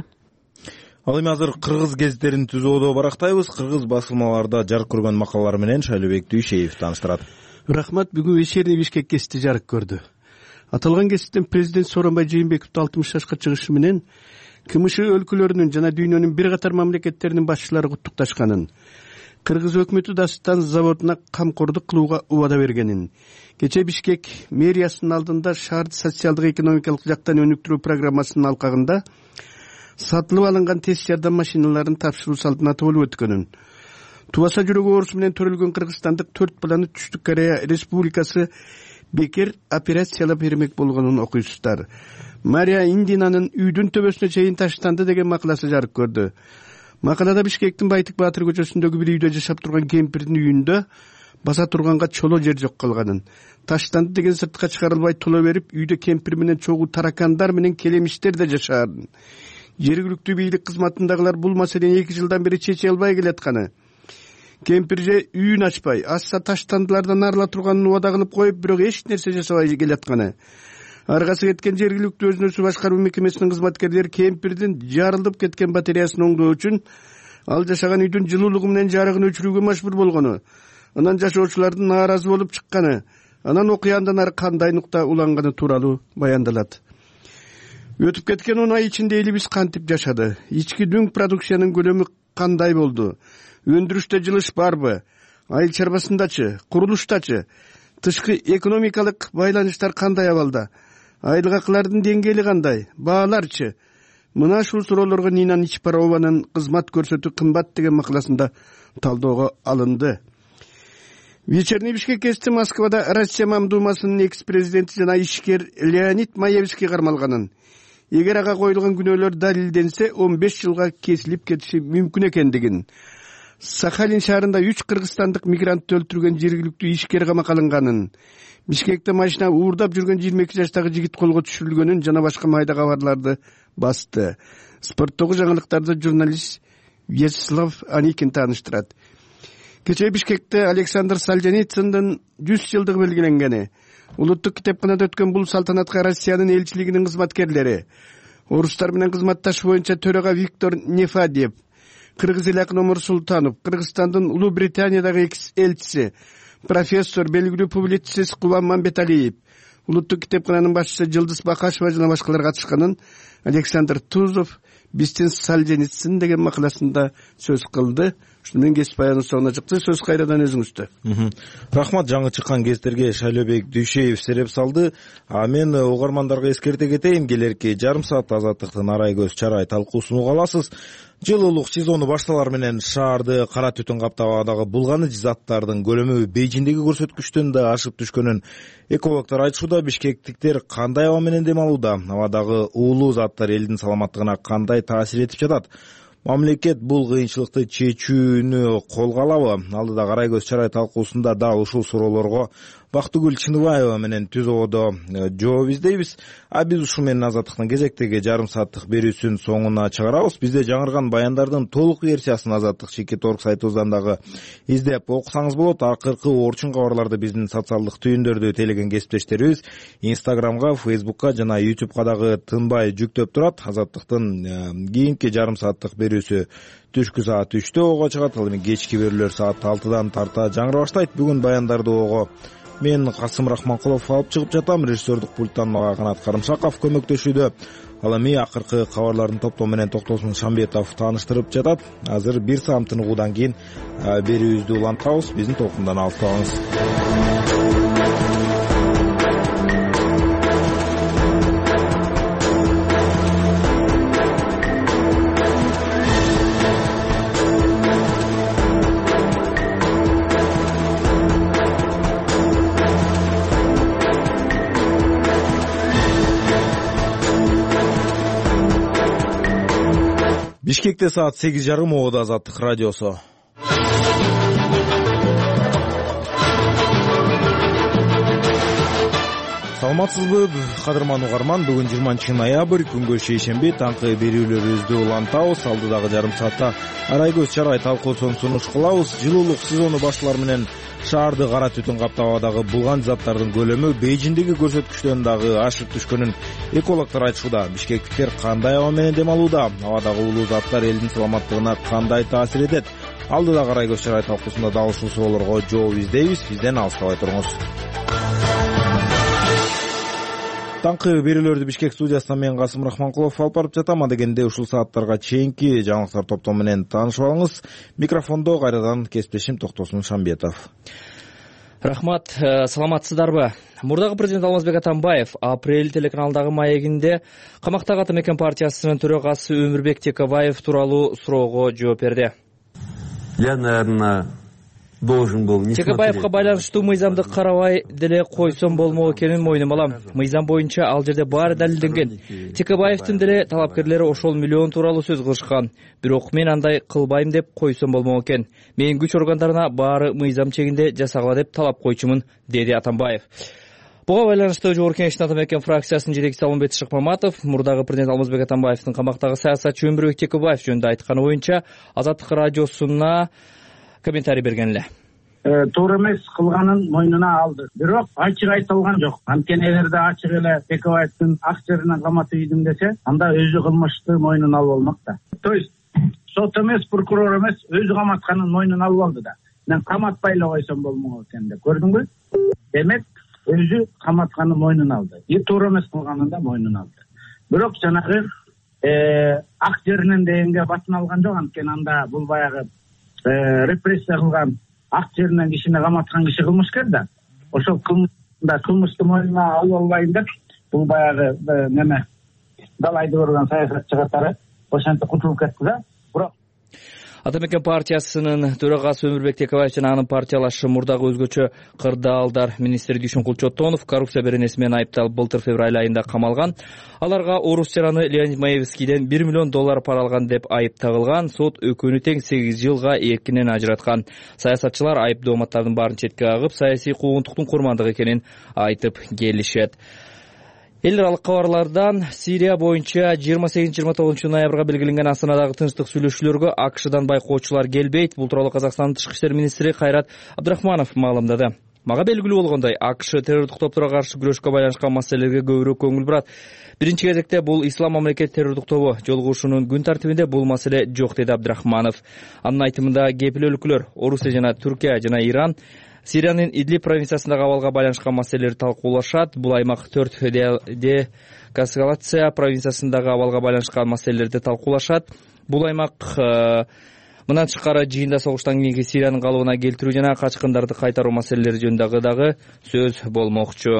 Ал эми азыр кыргыз гезиттерин түзүүдө барактайбыз. Кыргыз басылмаларда жарык көргөн макалалар менен Шайлообек Дүйшеев тааныштырат. Рахмат. Бүгүн вечерний Бишкек гезити жарык көрдү. Аталган гезиттен президент Сооронбай Жээнбековдун 60 жашка чыгышы менен КМШ өлкөлөрүнүн жана дүйнөнүн бир катар мамлекеттеринин башчылары куттукташканын, кыргыз өкмөтү Дастан заводуна камкордук кылууга убада бергенин, кечээ Бишкек мэриясынын алдында шаарды социалдык экономикалык жактан өнүктүрүү программасынын алкагында сатылып алынган тест жардам машиналарын тапшыруу салтанаты болуп өткөнүн, Тубаса жүрөгү оорусу менен төрөлгөн кыргызстандык 4 баланы Түштүк Корея Республикасы бекер операциялап бермек болгонун окуйсуздар. Мария Индинанын үйдүн төбөсүнө чейин таштанды деген макаласы жарык көрдү. Макалада Бишкектин Байтык Баатыр көчөсүндөгү бир үйдө жашап турган кемпирдин үйүндө баса турганга чоло жер жок калганын, таштанды деген сыртка чыгарылбай тола берип, үйдө кемпир менен чогуу таракандар менен келемиштер да жашаарын, жергиликтүү бийлик кызматындагылар бул маселени 2 жылдан бери чече албай келатканы, кемпир же үйүн ачпай, асса таштандылардан арыла турганын убада кылып коюп, бирок эч нерсе жасабай келатканы. Аргасы кеткен жергиликтүү өзүн өзү башкаруу мекемесинин кызматкерлери кемпирдин жарылып кеткен батареясын оңдоо үчүн ал жашаган үйдүн жылуулугу менен жарыгын өчүрүүгө мажбур болгону, анан жашоочулардын нааразы болуп чыкканы, анан окуяндан ары кандай нукта уланганы тууралуу баяндалат. Өтүп кеткен 10 ай ичинде элибиз кантип жашады? Ички дүң продукциянын көлөмү кандай болду? Өндүрүштө жылыш барбы? Айыл чарбасындачы, курулуштачы? Тышкы экономикалык байланыштар кандай абалда? Айлык акылардын деңгээли кандай? Бааларчы? Мына ушул суроолорго Нина Ничпарованын кызмат көрсөтүү кымбат деген макаласында талоого алынды. Вечерний Бишкек гезити Москвада Россия Мамдумасынын экс-президенти жана ишкер Леонид Маевский кармалганын, эгер ага коюлган күнөөлөр далилденсе 15 жылга кесилип кетиши мүмкүн экендигин, Сахалин шаарында 3 кыргызстандык мигрантты өлтүргөн жергиликтүү ишкер камакка алынганын, Бишкекте машина уурдап жүргөн 22 жаштагы жигит колго түшүрүлгөнүн жана башка майда кабарларды басты. Спорттогу жаңылыктарды журналист Вячеслав Аникин тааныштырат. Кечээ Бишкекте Александр Солженицындын 100 жылдыгы белгиленгени. Улуттук китепканада өткөн бул салтанатка Россиянын элчилигинин кызматкерлери, орустар менен кызматташ боюнча төрага Виктор Нефадьев, кыргыз эл акыны Омур Султанов, Кыргызстандын Улуу Британиядагы элчиси, профессор, белгилүү публицист Кубан Мамбеталиев, улуттук китепкананын башчысы Жылдыз Бакашева жана башкалар катышканын Александр Тузов биздин Солженицын деген макаласында сөз кылды. Ушуну менен гезит баянын соңуна чыкты. Сөз кайрадан өзүңүздө. Рахмат, жаңы чыккан гезиттерге Шайлообек Дүйшеев сереп салды. Мен угармандарга эскерте кетейин, келерки жарым саат Азаттыктын арай көз чарай талкуусун уга аласыз. Жылуулук сезону башталар менен шаарды кара түтүн каптап абадагы булганыч заттардын көлөмү Бейжиңдеги көрсөткүчтөн да ашып түшкөнүн экологдор айтышууда. Бишкектиктер кандай аба менен дем алууда? Абадагы уулуу заттар элдин саламаттыгына кандай таасир этип жатат? Мамлекет бул кыйынчылыкты чечүүнү колго алабы? Алдыда карай көз чарай талкуусунда дал ушул суроолорго Бактыгүл Чыныбаева менен түзүүдө жооп издейбиз. Биз ушу менен Азаттыктын кезектеги жарым сааттык берүүсүн соңуна чыгарабыз. Бизде жаңырган баяндардын толук версиясын Азаттык /org сайтыбыздан дагы издеп окусаңыз болот. Акыркы орчун кабарларды биздин социалдык түйүндөрдү тейлеген кесиптештерибиз Instagramга, Facebookка жана YouTubeга дагы тынбай жүктөп турат. Азаттыктын кийинки жарым сааттык берүүсү түшкү саат 3-тө ого чыгат. Ал эми кечки берүүлөр саат 6-дан тарта жаңыра баштайт. Бүгүн баяндарды ого Мен Касым Рахманкулов алып чыгып жатам. Режиссердук пульттан Канат Карымшаков көмөктөшүүдө. Ал эми акыркы кабарлардын топтоо менен Токтосун Шамбетов тааныштырып жатат. Азыр 1 саат тыныгуудан кийин берүүбүздү улантабыз. Биздин толкундан алыстабаңыз. Бишкекте саат 8:30 Ободо Азаттык радиосу. Саламатсызбы, кадырман угарман? Бүгүн 20 ноябрь, күнгө шейшемби, таңкы берүүлөрүбүздү улантабыз. Алдыдагы жарым саатта арай көз чарай талкуусун сунуш кылабыз. Жылуулук сезону башталар менен шаарды кара түтүн каптап абадагы булган заттардын көлөмү Бейжиңдеги көрсөткүчтөн дагы ашып түшкөнүн экологдор айтышууда. Бишкектиктер кандай аба менен дем алууда? Абадагы улуу заттар элдин саламаттыгына кандай таасир этет? Алдыдагы арай көз чарай талкуусунда дал ушул суроолорго жооп издейбиз. Бизден алыстабай туруңуз. Таңкы берүүлөрдү Бишкек студиясынан мен Касым Рахманкулов алып барып жатам. Адегенде ушул сааттарга чейинки жаңылыктар топтоо менен таанышып алыңыз. Микрофондо кайрадан кесиптешим Токтосун Шамбетов. Рахмат, саламатсыздарбы? Мурдагы президент Алмазбек Атамбаев апрель телеканалдагы маегинде камактагы Атамекен партиясынын төрагасы Өмүрбек Текебаев тууралуу суроого жооп берди. Я, наверное, должен был... Текебаевка байланыштуу мыйзамды карабай деле койсом болмок экенин мойнума алам. Мыйзам боюнча ал жерде баары далилденген. Текебаевдин деле талапкерлери ошол миллион тууралуу сөз кылышкан. Бирок мен андай кылбайм деп койсом болмок экен. Мен күч органдарына баары мыйзам чегинде жасагыла деп талап койчумун, деди Атамбаев. Буга байланыштуу Жогорку Кеңештин Атамекен фракциясынын жетекчиси Алмамбет Шыкмаматов мурдагы президент Алмазбек Атамбаевдин камактагы саясатчы Өмүрбек Текебаев жөнүндө айтканы боюнча Азаттык радиосуна комментарий берген эле. Туура эмес кылганын мойнуна алды. Бирок ачык айтылган жок. Анткени эгерде ачык эле Текебаевдин ак жеринен каматып ийдим десе, анда өзү кылмышты мойнуна алып алмак да. То есть сот эмес, прокурор эмес, өзү каматканын мойнуна алып алды да. Мен каматпай эле койсом болмок экен деп. Көрдүңбү? Демек өзү каматканын мойнуна алды. Туура эмес кылганын да мойнуна алды. Бирок жанагы ак жеринен дегенге батын алган жок. Анткени анда бул баягы репрессия кылган ак жеринен кишини каматкан киши кылмышкер да. Ошол кылмышты мойнуна алып албайм деп бул баягы неме далайды көргөн саясатчы катары ошентип кутулуп кетти да. Бирок Атамекен партиясынын төрагасы Өмүрбек Текебаев жана анын партиялашы мурдагы өзгөчө кырдаалдар министри Дүйшүн Кулчотонов коррупция беренеси менен айыпталып былтыр февраль айында камалган. Аларга орус жараны Леонид Маевскийден $1 миллион пара алган деп айып тагылган. Сот өкүнү тең 8 жылга эркинен ажыраткан. Саясатчылар айып дооматтардын баарын четке агып, саясий куугунтуктун курмандыгы экенин айтып келишет. Эл аралык кабарлардан Сирия боюнча 28-29 ноябрга белгиленген Астанадагы тынчтык сүйлөшүүлөргө АКШдан байкоочулар келбейт. Бул тууралуу Казакстандын тышкы иштер министри Кайрат Абдрахманов маалымдады. Мага белгилүү болгондой, АКШ террордук топторго каршы күрөшкө байланышкан маселелерге көбүрөөк көңүл бурат. Биринчи кезекте бул Ислам мамлекет террордук тобу. Жолугушуунун күн тартибинде бул маселе жок, деди Абдрахманов. Анын айтымында кепил өлкөлөр Орусия жана Түркия жана Иран Сириянын Идлиб провинциясындагы абалга байланышкан маселелерди талкуулашат. Бул аймак 4 Каскалация провинциясындагы абалга байланышкан маселелерди талкуулашат. Бул аймак мындан тышкары жыйында согуштан кийинки Сириянын калыбына келтирүү жана качкындарды кайтаруу маселелери жөнүндө дагы сөз болмокчу.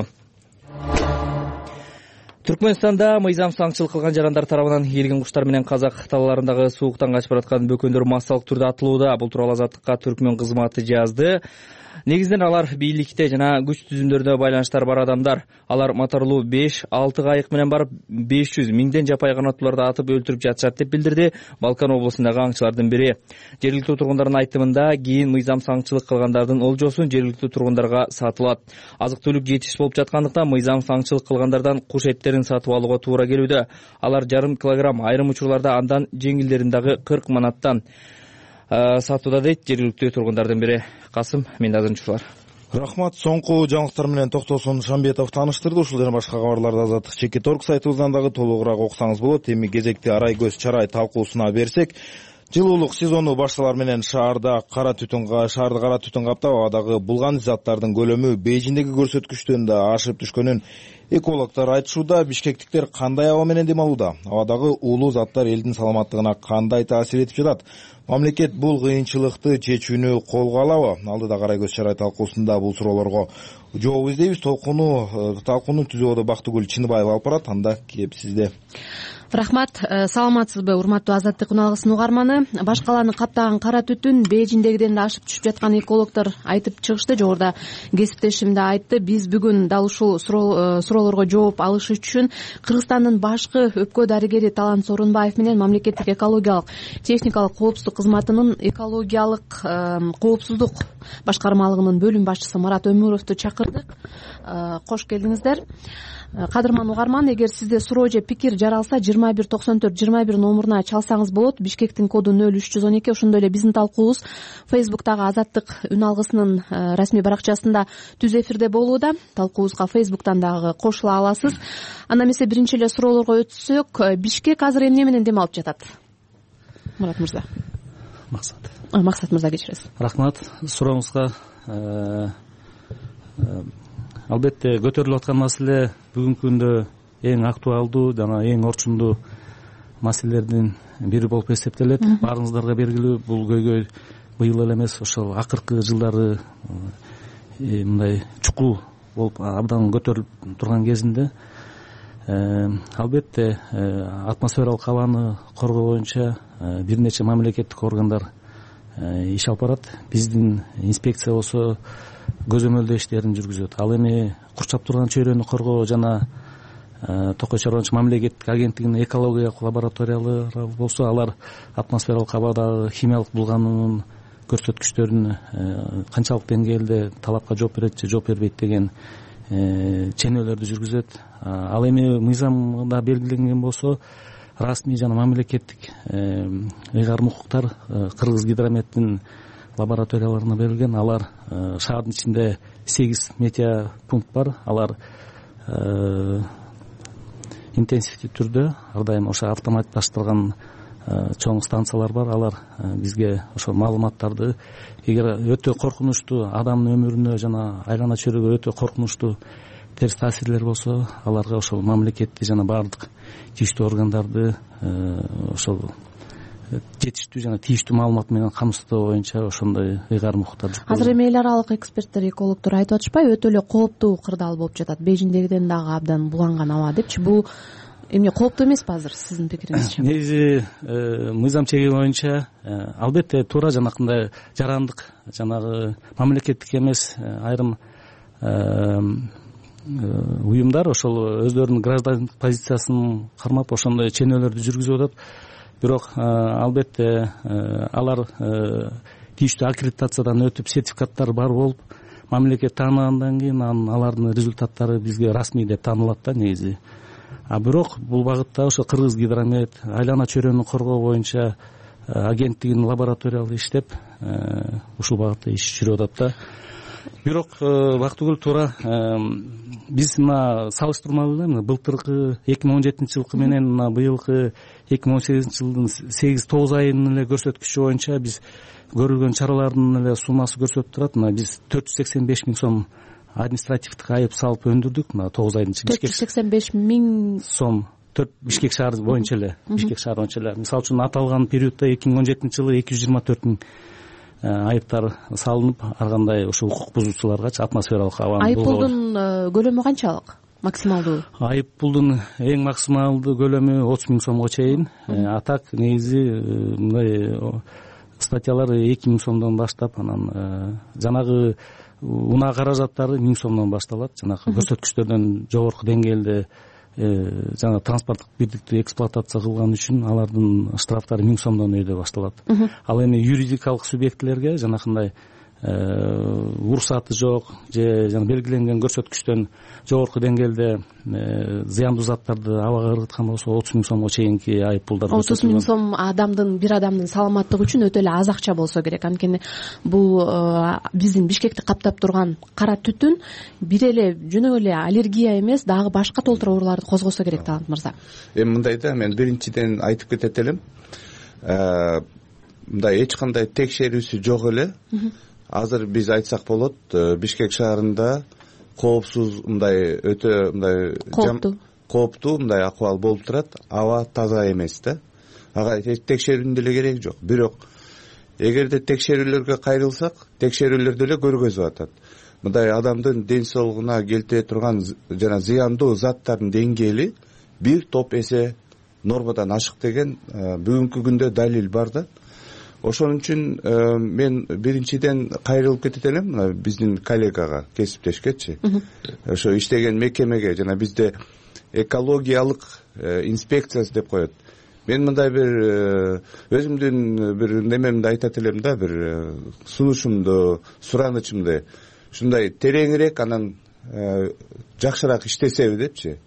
Түркмөнстанда мыйзам саңчылык кылган жарандар тарабынан келген куштар менен казак талаларындагы сууктан качып бараткан бөкөндөр массалык түрдө атылууда. Бул тууралуу Азаттыкка Түркмөн кызматы жазды. Негизинен алар бийликте жана күч түзүмдөрдө байланыштар бар адамдар. Алар моторлуу 5-6 кайык менен барып 500 миңден жапай канаттууларды атып өлтүрүп жатышат деп билдирди Балкан облусундагы аңчылардын бири. Жергиликтүү тургундардын айтымында кийин мыйзам саңчылык кылгандардын олжосун жергиликтүү тургундарга сатылат. Азык-түлүк жетиш болуп жаткандыктан мыйзам саңчылык кылгандардан куш эттерин сатып алууга туура келүүдө. Алар жарым килограмм, айрым учурларда андан жеңилдерин дагы 40 манаттан сатууда, дейт жергиликтүү тургундардын бири. Касым, мен азырынчылар. Рахмат. Соңку жаңылыктар менен Токтосун Шамбетов тааныштырды. Ушул жана башка кабарларды Азаттык Чекит.org сайтыбыздан дагы толугураак окусаңыз болот. Эми кезекти арай көз чарай талкуусуна берсек, Жылуулук сезону башталар менен шаарды кара түтүн каптап, абадагы булган заттардын көлөмү Бейжиңдеги көрсөткүчтөн да ашып түшкөнүн экологдор айтышууда. Бишкектиктер кандай аба менен дем алууда? Абадагы уулуу заттар элдин саламаттыгына кандай таасир этип жатат? Мамлекет бул кыйынчылыкты чечүүнү колго алабы? Алдыда Карай көз чарай талкуусунда бул суроолорго жооп издейбиз. Талкууну түзүүдө Бактыгүл Чыныбаева алып барат. Анда кеп сизде. Рахмат. Саламатсызбы, урматтуу Азаттык үналгысынын угарманы? Баш каланы каптаган кара түтүн Бейжиңдегиден да ашып түшүп жаткан экологдор айтып чыгышты. Жогоруда кесиптешим да айтты. Биз бүгүн дал ушул суроолорго жооп алыш үчүн Кыргызстандын башкы өпкө дарыгери Талант Сооронбаев менен мамлекеттик экологиялык техникалык коопсуздук кызматынын экологиялык коопсуздук башкармалыгынын бөлүм башчысы Марат Өмүровду чакырдык. Кош келдиңиздер. Кадырман угарман, эгер сизде суроо же пикир жаралса 2194-21 номуруна чалсаңыз болот. Бишкектин коду 0312. Ошондой эле биздин талкуубуз Фейсбуктагы Азаттык үн алгысынын расмий баракчасында түз эфирде болууда. Талкуубузга Фейсбуктан дагы кошула аласыз. Анда эмесе биринчи эле суроолорго өтсөк, Бишкек азыр эмне менен дем алып жатат? Мурат мырза. Максат мырза, кечиресиз. Рахмат сурооңузга. Албетте көтөрүлүп аткан маселе бүгүнкү күндө эң актуалдуу жана эң орчундуу маселелердин бири болуп эсептелет. Баарыңыздарга белгилүү, бул көйгөй быйыл эле эмес, ошол акыркы жылдары мындай чукул болуп абдан көтөрүлүп турган кезинде албетте атмосфералык абаны коргоо боюнча бир нече мамлекеттик органдар иш алып барат. Биздин инспекция болсо көзөмөлдөө иштерин жүргүзөт. Ал эми курчап турган чөйрөнү коргоо жана Токой чарбачылык мамлекеттик агенттигинин экологиялык лабораториялары болсо, алар атмосфералык абадагы химиялык булгануунун көрсөткүчтөрүн канчалык деңгээлде талапка жооп берет же жооп бербейт деген ченөөлөрдү жүргүзөт. Ал эми мыйзамда белгиленген болсо, расмий жана мамлекеттик ыйгарым укуктар Кыргыз Гидрометтин лабораторияларына берилген. Алар шаардын ичинде 8 метеопункт бар. Алар интенсивдүү түрдө ар дайым ошо автоматташтырылган чоң станциялар бар. Алар бизге ошо маалыматтарды, эгер өтө коркунучтуу адамдын өмүрүнө жана айлана чөйрөгө өтө коркунучтуу терс таасирлер болсо, аларга ошол мамлекетти жана баардык тийиштүү органдарды ошол жетиштүү жана тийиштүү маалымат менен камсыздоо боюнча ошондой ыйгарым укуктар. Азыр эми эл аралык эксперттер, экологдор айтып атышпайбы, өтө эле кооптуу кырдаал болуп жатат, Бейжиңдегиден дагы абдан булганган аба депчи. Бул эмне, кооптуу эмеспи азыр сиздин пикириңизче? Негизи мыйзам чеги боюнча албетте туура жанакындай жарандык жанагы мамлекеттик эмес айрым уюмдар ошол өздөрүнүн граждандык позициясын кармап ошондой ченөөлөрдү жүргүзүп атат. Бирок албетте алар тийиштүү аккредитациядан өтүп, сертификаттары бар болуп, мамлекет тааныгандан кийин алардын результаттары бизге расмий деп таанылат да негизи. Бирок бул багытта ошо Кыргыз Гидромет айлана чөйрөнү коргоо боюнча агенттигинин лабораториялары иштеп, ушул багытта иш жүрүп атат да. Бирок Бактыгүл туура, биз мына салыштырмалуу эле былтыркы 2017-жылкы менен мына быйылкы 2018-жылдын 8-9 айынын эле көрсөткүчү боюнча биз көрүлгөн чаралардын эле суммасы көрсөтүп турат. Мына биз 485 000 сом административдик айып салып өндүрдүк. Мына 9 айдын ичинде 485 000 сом Бишкек шаары боюнча эле. Бишкек шаары боюнча эле. Мисалы үчүн аталган периодто 2017-жылы 224 000 айыптар салынып, ар кандай ошо укук бузуучуларгачы атмосфералык абаны айыппулдун көлөмү канчалык? Максималдуу айыппулдун эң максималдуу көлөмү 30 000 сомго чейин. Так негизи мындай статьялар 2 000 сомдон баштап, анан жанагы унаа каражаттары 1000 сомдон башталат. Жанагы көрсөткүчтөрдөн жогорку деңгээлде жана транспорттук бирдикти эксплуатация кылган үчүн алардын штрафтары 1000 сомдон өйдө башталат. Ал эми юридикалык субъектилерге жанакындай уруксаты жок же жана белгиленген көрсөткүчтөн жогорку деңгээлде зыяндуу заттарды абага ыргыткан болсо 30 000 сомго чейинки айыппулдар. 30 000 сом бир адамдын саламаттыгы үчүн өтө эле аз акча болсо керек. Анткени бул биздин Бишкекти каптап турган кара түтүн бир эле жөн эле аллергия эмес, дагы башка толтура ооруларды козгосо керек. Талант мырза, эми мындай да, мен биринчиден айтып кетет элем, мындай эч кандай текшерүүсү жок эле. Азыр биз айтсак болот, Бишкек шаарында коопсуз мындай өтө мындай кооптуу мындай акыбал болуп турат. Аба таза эмес да. Ага текшерүүнүн деле кереги жок. Бирок эгерде текшерүүлөргө кайрылсак, текшерүүлөр деле көргөзүп атат. Мындай адамдын ден соолугуна келтире турган жана зыяндуу заттардын деңгээли бир топ эсе нормадан ашык деген бүгүнкү күндө далил бар да. Ошон үчүн мен биринчиден кайрылып кетет элем мына биздин коллегага, кесиптешкечи. Ошо иштеген мекемеге жана бизде экологиялык инспекциясы деп коет. Мен мындай бир өзүмдүн бир немемди айтат элем да, бир сунушумду, суранычымды ушундай тереңирээк анан жакшыраак иштесеби депчи.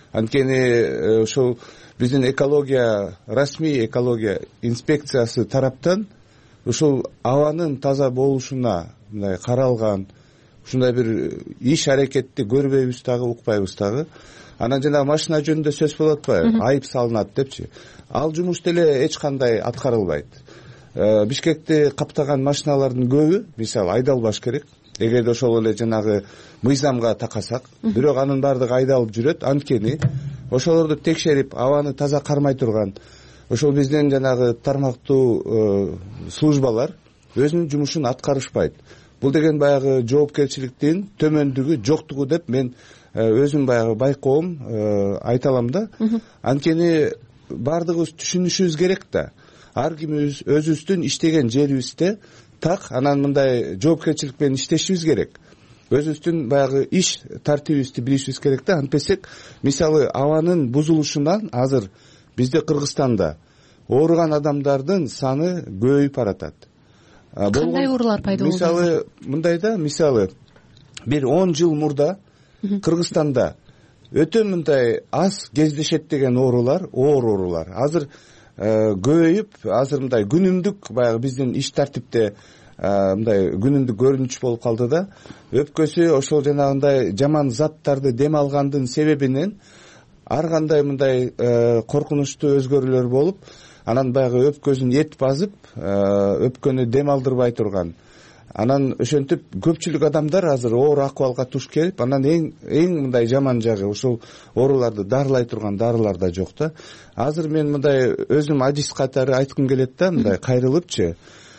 Анткени ошол биздин экология, расмий экология инспекциясы тараптан ушул абанын таза болушуна мындай каралган ушундай бир иш аракетти көрбөйбүз дагы, укпайбыз дагы. Анан жана машина жөнүндө сөз болуп атпайбы, айып салынат депчи. Ал жумуш деле эч кандай аткарылбайт. Бишкекти каптаган машиналардын көбү мисалы айдалбаш керек. Эгерде ошол эле жанагы мыйзамга такасак, бирок анын баардыгы айдалып жүрөт. Анткени ошолорду текшерип, абаны таза кармай турган ошол биздин жанагы тармактуу службалар өзүнүн жумушун аткарышпайт. Бул деген баягы жоопкерчиликтин төмөндүгү, жоктугу деп мен өзүм баягы байкоом айта алам да. Анткени баардыгыбыз түшүнүшүбүз керек да. Ар ким өзүбүздүн иштеген жерибизде так анан мындай жоопкерчилик менен иштешибиз керек. Өзүбүздүн баягы иш тартибибизди билишибиз керек да. Антпесек, мисалы абанын бузулушунан азыр бизде Кыргызстанда ооруган адамдардын саны көбөйүп баратат. Кандай оорулар пайда болду? Мисалы мындай да, мисалы бир 10 жыл мурда Кыргызстанда өтө мындай аз кездешет деген оорулар, оор оорулар. Азыр көбөйүп, азыр мындай күнүмдүк баягы биздин иш тартипте мындай күнүмдүк көрүнүш болуп калды да. Өпкөсү ошол жанагындай жаман заттарды дем алгандын себебинен ар кандай мындай коркунучтуу өзгөрүүлөр болуп, анан баягы өпкөсүн эт базып, өпкөнү дем алдырбай турган. Анан ошентип көпчүлүк адамдар азыр оор акыбалга туш келип, анан эң мындай жаман жагы ошол ооруларды дарылай турган дарылар да жок да. Азыр мен мындай өзүм адис катары айткым келет да, мындай кайрылыпчы.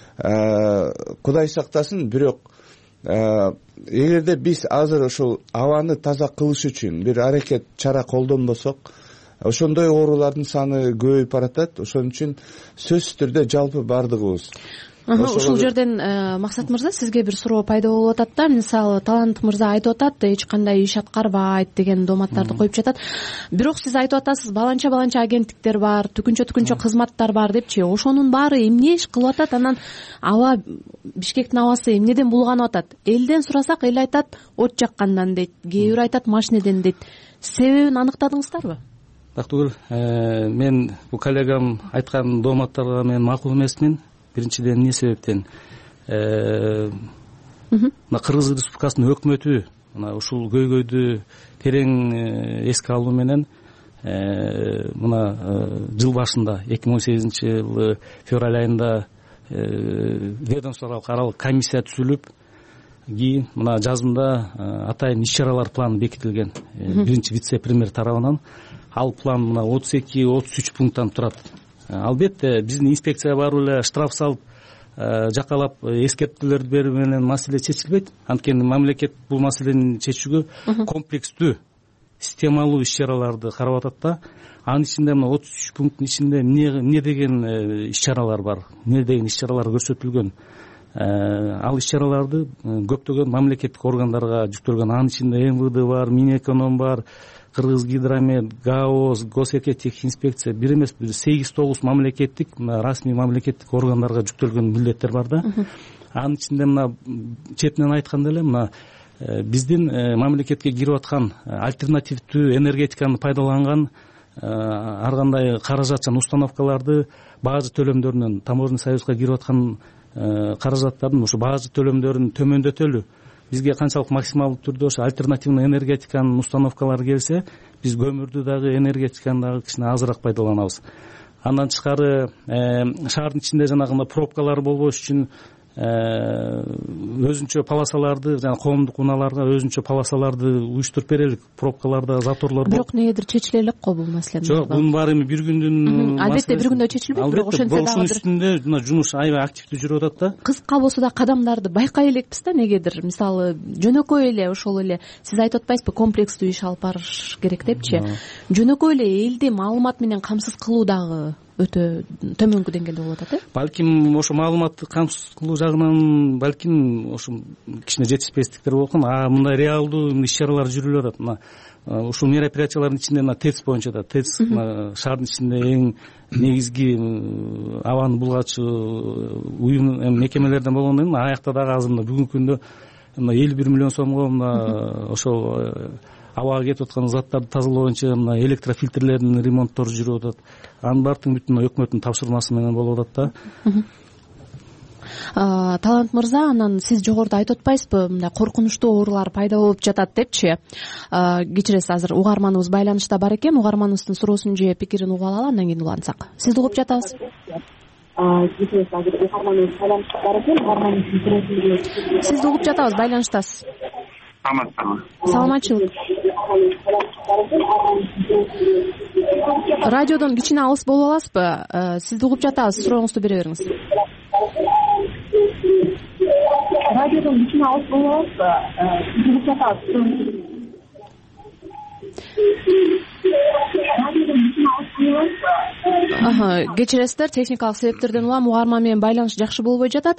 Кудай сактасын, бирок эгерде биз азыр ошол абаны таза кылыш үчүн бир аракет чара колдонбосок, ошондой оорулардын саны көбөйүп баратат. Ошон үчүн сөзсүз түрдө жалпы баардыгыбыз ушул жерден Максат мырза, сизге бир суроо пайда болуп атат да. Мисалы Талант мырза айтып атат, эч кандай иш аткарбайт деген доматтарды коюп жатат. Бирок сиз айтып атасыз, баланча агенттиктер бар, түкүнчө кызматтар бар депчи. Ошонун баары эмне иш кылып атат? Анан аба, Бишкектин абасы эмнеден булганып атат? Элден сурасак, эл айтат от жаккандан дейт, кээ бир айтат машинеден дейт. Себебин аныктадыңыздарбы? Бактыгүл, мен бул коллегам айткан доматтарга мен макул эмесмин. Биринчиден эмне себептен? Мына Кыргыз Республикасынын өкмөтү мына ушул көйгөйдү терең эске алуу менен мына жыл башында 2018-жылы февраль айында ведомстволук аралык комиссия түзүлүп, кийин мына жазында атайын иш-чаралар планы бекитилген биринчи вице-премьер тарабынан. Ал план мына 32-33 пункттан турат. Албетте биздин инспекция барып эле штраф салып, жакалап эскертүүлөрдү берүү менен маселе чечилбейт. Анткени мамлекет бул маселени чечүүгө комплекстүү, системалуу иш-чараларды карап атат да. Анын ичинде мына 33 пункттун ичинде эмне деген иш-чаралар бар, эмне деген иш-чаралар көрсөтүлгөн. Ал иш-чараларды көптөгөн мамлекеттик органдарга жүктөлгөн. Анын ичинде МВД бар, Минэконом бар, Кыргызгидромет, ГАО, Госэкотехинспекция, бир эмес 8-9 мамлекеттик, расмий мамлекеттик органдарга жүктөлгөн милдеттер бар да. Анын ичинде мына четинен айтканда эле мына биздин мамлекетке кирип аткан альтернативдүү энергетиканы пайдаланган ар кандай каражатчан установкаларды бажы төлөмдөрүнөн, таможенный союзга кирип аткан каражаттардын ошо бажы төлөмдөрүн төмөндөтөлү. Бизге канчалык максималдуу түрдө ошо альтернативный энергетиканын установкалары келсе, биз көмүрдү дагы энергетиканы дагы кичине азыраак пайдаланабыз. Андан тышкары шаардын ичинде жанагындай пробкалар болбош үчүн өзүнчө полосаларды, жана коомдук унааларга өзүнчө полосаларды уюштуруп берелик. Пробкаларда заторлор болуп. Бирок негедир чечиле элек го бул маселе. Жок, бунун баары эми бир күндүн албетте бир күндө чечилбейт, бирок ошентсе дагы ошонун үстүндө мына жумуш аябай активдүү жүрүп атат да. Кыска болсо да кадамдарды байкай элекпиз да, негедир. Мисалы, жөнөкөй эле ошол эле сиз айтып атпайсызбы, комплекстүү иш алып барыш керек депчи. Жөнөкөй эле элди маалымат менен камсыз кылуу дагы өтө төмөнкү деңгээлде болуп атат, Балким ошо маалыматты камсыз кылуу жагынан балким ошо кичине жетишпестиктер болгон. Мындай реалдуу иш-чаралар жүрүлүп атат. Мына ушул мероприятиялардын ичинде мына ТЭЦ боюнча да, ТЭЦ шаардын ичинде эң негизги абаны булгачу уюм мекемелерден болгондон кийин аякта дагы азыр бүгүнкү күндө 51 миллион сомго ошол абага кетип аткан заттарды тазалоо боюнча электрофильтрлердин ремонттору жүрүп атат. Анын баардыгы бүтүн өкмөттүн тапшырмасы менен болуп атат да. Талант мырза, анан сиз жогоруда айтып атпайсызбы, мындай коркунучтуу оорулар пайда болуп жатат депчи. Кечиресиз, азыр угарманыбыз байланышта бар экен. Угарманыбыздын суроосун же пикирин угуп алалы, андан кийин улантсак. Сизди угуп жатабыз. Сизди угуп жатабыз, байланыштасыз. Саламатчылык. Радиодон кичине алыс болуп аласызбы? Сизди угуп жатабыз, сурооңузду бере бериңиз. Радиодон кичине алыс болуп аласызбы? Сизди угуп жатабыз. Кечиресиздер, техникалык себептерден улам угарман менен байланыш жакшы болбой жатат.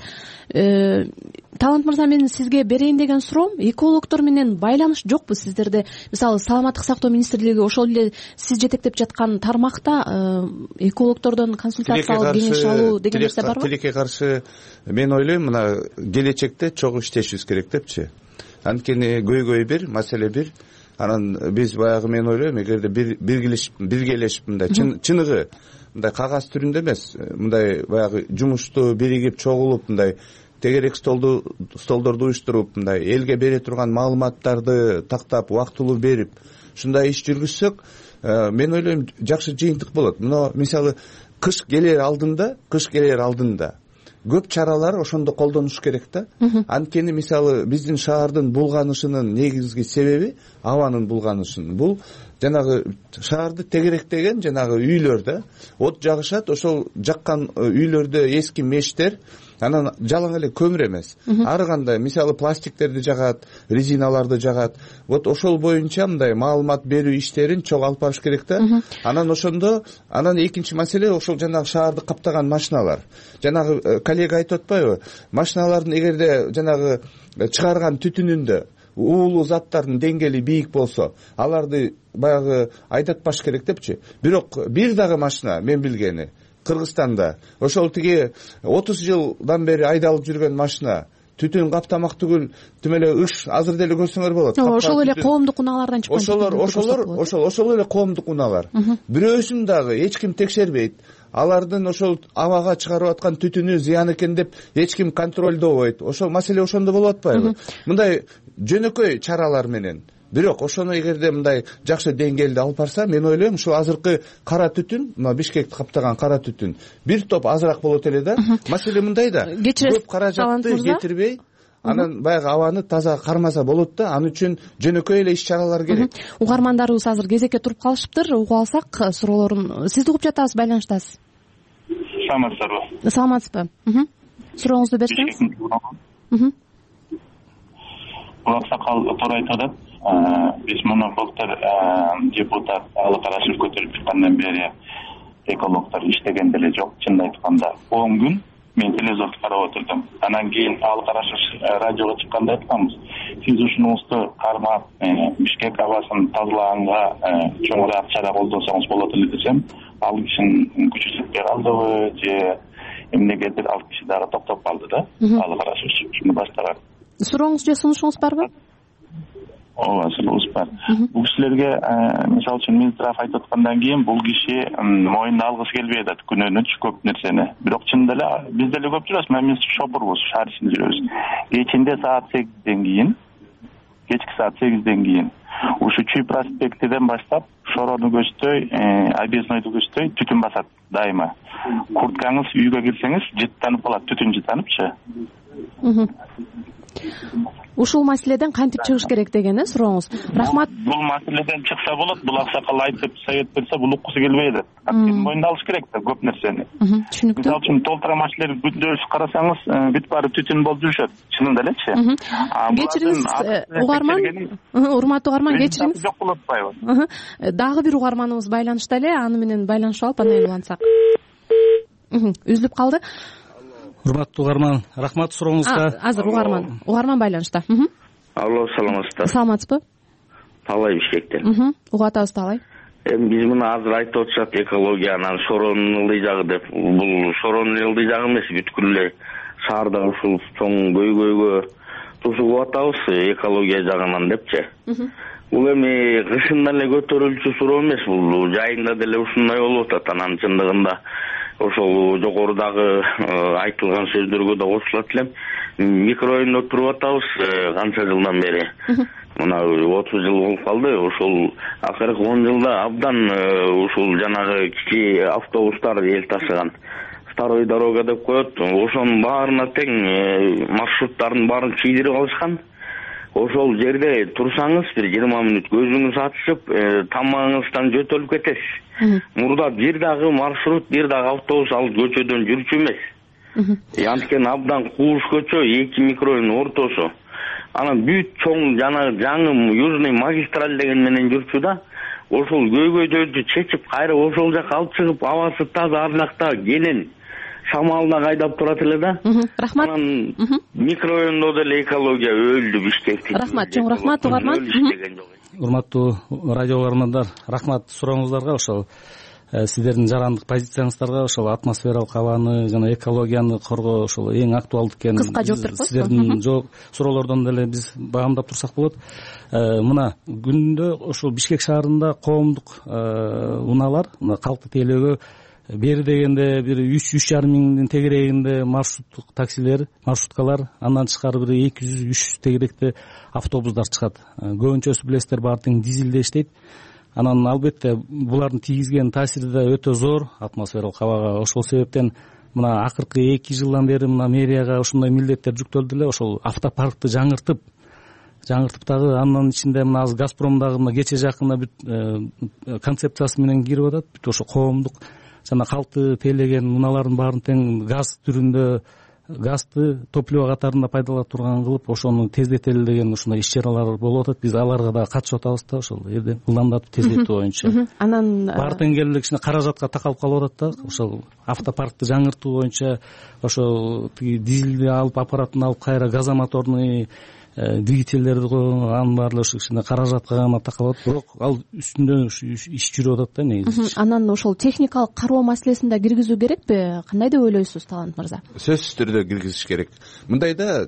Талант мырза, менин сизге берейин деген суроом, экологдор менен байланыш жокпу сиздерде? Мисалы, саламаттык сактоо министрлиги ошол эле сиз жетектеп жаткан тармакта экологдордон консультация алып кеңеш алуу деген нерсе барбы? Тилекке каршы мен ойлойм, мына келечекте чогуу иштешибиз керек депчи. Анткени көйгөй бир, маселе бир. Анан биз баягы, мен ойлойм, эгерде биргелешип мындай чыныгы мындай кагаз түрүндө эмес, мындай баягы жумушту биригип чогулуп мындай тегерек столдорду уюштуруп мындай элге бере турган маалыматтарды тактап убактылуу берип ушундай иш жүргүзсөк, мен ойлойм жакшы жыйынтык болот. Мына мисалы кыш келер алдында көп чаралар ошондо колдонуш керек да. Анткени мисалы биздин шаардын булганышынын негизги себеби абанын булганышын. Бул жанагы шаарды тегеректеген жанагы үйлөр да. От жагышат, ошол жаккан үйлөрдө эски мештер, анан жалаң эле көмүр эмес. Ар кандай мисалы пластиктерди жагат, резиналарды жагат. Вот ошол боюнча мындай маалымат берүү иштерин чогуу алып барыш керек да. Анан ошондо, анан экинчи маселе ошол жанагы шаарды каптаган машиналар. Жанагы коллега айтып атпайбы? Машиналардын эгерде жанагы чыгарган түтүнүндө уулуу заттардын деңгээли бийик болсо, аларды баягы айдатпаш керек депчи. Бирок бир дагы машина мен билгени Кыргызстанда ошол тиги 30 жылдан бери айдалып жүргөн машина түтүн каптамак түгүл, тим эле ыш азыр деле көрсөңөр болот. Ошол эле коомдук унаалардан чыккан. Ошол эле коомдук унаалар. Бирөөсүн дагы эч ким текшербейт. Алардын ошол абага чыгарып аткан түтүнү зыян экен деп эч ким контролдобойт. Ошол маселе ошондо болуп атпайбы? Мындай жөнөкөй чаралар менен. Бирок ошону эгерде мындай жакшы деңгээлде алып барса, мен ойлойм, ушул азыркы кара түтүн, мына Бишкекти каптаган кара түтүн бир топ азыраак болот эле да. Маселе мындай да. Көп каражатты кетирбей, анан баягы абаны таза кармаса болот да. Аны үчүн жөнөкөй эле иш-чаралар керек. Угармандарыбыз азыр кезекке туруп калышыптыр. Угуп алсак суроолорун. Сизди угуп жатабыз, байланыштасыз. Саламатсыздарбы? Саламатсызбы? Сурооңузду берсеңиз. Аксакал туура айтып атат. Биз муну былтыр депутат Алы Карашев көтөрүп чыккандан бери экологдор иштеген деле жок. Чынын айтканда 10 күн мен телевизорду карап отурдум. Анан кийин Алы Карашев радиого чыкканда айтканбыз. Сиз ушунуңузду кармап Бишкек абасын тазалаганга чоңураак чара колдонсоңуз болот эле десем, ал кишинин күчү жетпей калдыбы же эмнегедир ал киши дагы токтоп калды да. Алы Карашев ушуну баштаган. Сурооңуз же сунушуңуз барбы? Ооба, сурооңуз бар. Бул кишилерге мисалы үчүн Минздрав айтып аткандан кийин бул киши моюнуна алгысы келбей атат күнөөнүчү көп нерсени. Бирок чынында эле биз деле көп жүрөбүз, мен шопурбуз, шаар ичинде жүрөбүз. Кечинде саат 8ден кийин, кечки саат 8ден кийин ушу Чүй проспектиден баштап Шороону көздөй, Объезднойду көздөй түтүн басат. дайыма. Курткаңыз үйгө кирсеңиз жыттанып калат, түтүн жыттаныпчы. Ушул маселеден кантип чыгыш керек деген сурооңуз. Рахмат. Бул маселеден чыкса болот, бул аксакал айтып совет берсе, бул уккусу келбейди. Мойнуна алыш керек да көп нерсени. Түшүнүктүү. Мисалы үчүн толтура машиналер күндөз карасаңыз, бүт баары түтүн болуп жүрүшөт. Чынында элечи. Кечириңиз, угарман. Урматтуу угарман, кечириңиз. Жок болуп атпайбы? Дагы бир угарманыбыз байланышта эле, аны менен байланышып алып анан улантсак. Үзүлүп калды. Урматтуу угарман, рахмат сурооңузга. Азыр угарман байланышта. Алло, саламатсыздар. Саламатсызбы? Талай Бишкектен. Угуп атабыз Талай. Биз муну азыр айтып отурушат экология, анан Шоронун ылдый жагы деп. Бул Шоронун ылдый жагы эмес, бүткүл эле шаардагы ушул чоң көйгөйгө тушуп атабыз экология жагынан депчи. Бул эми кышында эле көтөрүлчү суроо эмес, бул жайында деле ушундай болуп атат. Анан чындыгында ошол жогорудагы айтылган сөздөргө да кошулат элем. Микрорайондо туруп атабыз канча жылдан бери. Мына 30 жыл болуп калды. Ошол акыркы 10 жылда абдан ушул жанагы кичи автобустар эл ташыган. Второй дорога деп коет. Ошонун баарына тең маршруттардын баарын чийдирип алышкан. Ошол жерде турсаңыз бир 20 мүнөт көзүңүз ачышып, тамагыңыздан жөтөлүп кетесиз. Мурда бир дагы маршрут, бир дагы автобус ал көчөдөн жүрчү эмес. Анткени абдан кууш көчө, 2 микрорайондун ортосу. Анан бүт чоң жаңы южный магистраль деген менен жүрчү да. Ошол көйгөйдөрдү чечип, кайра ошол жака алып чыгып, абасы таза ар жакта келин шамалда кайдап турат эле да. Рахмат. Анан микрорайондо деле экология өлдү Бишкекте. Рахмат, чоң рахмат угарман. Урматтуу радио угармандар, рахмат сурооңуздарга, ошол сиздердин жарандык позицияңыздарга, ошол атмосфералык абаны жана экологияны коргоо ошол эң актуалдуу экенин кыска жооп берип коесузбу? Сиздердин суроолордон деле биз баамдап турсак болот. Мына күндө ошол Бишкек шаарында коомдук унаалар, калкты тейлөөгө бери дегенде бир 3-3,5 миңдин тегерегинде маршруттук таксилер, маршруткалар, андан тышкары бир 200-300 тегеректе автобустар чыгат. Көбүнчөсү билесиздер баары тең дизелде иштейт. Анан албетте булардын тийгизген таасири да өтө зор атмосфералык абага. Ошол себептен мына акыркы 2 жылдан бери мына мэрияга ушундай милдеттер жүктөлдү эле. Ошол автопаркты жаңыртып дагы анын ичинде мына азыр Газпром дагы мына кече жакында бүт концепциясы менен кирип атат. Бүт ошо коомдук жана калкты тейлеген унаалардын баарын тең газ түрүндө, газды топливо катарында пайдалана турган кылып, ошону тездетели деген ушундай иш-чаралар болуп атат. Биз аларга да катышып атабыз да, ошол жерде ылдамдатып тездетүү боюнча. Анан баары тең келип эле кичине каражатка такалып калып атат да. Ошол автопаркты жаңыртуу боюнча ошол дизелди алып, аппаратын алып, кайра газомоторный двигательдерди анын баары ошо кичине каражатка гана такалып атат, бирок ал үстүндө иш жүрүп атат да негизи. Анан ошол техникалык кароо маселесин да киргизүү керекпи? Кандай деп ойлойсуз, Талант мырза? Сөзсүз түрдө киргизиш керек. Мындайда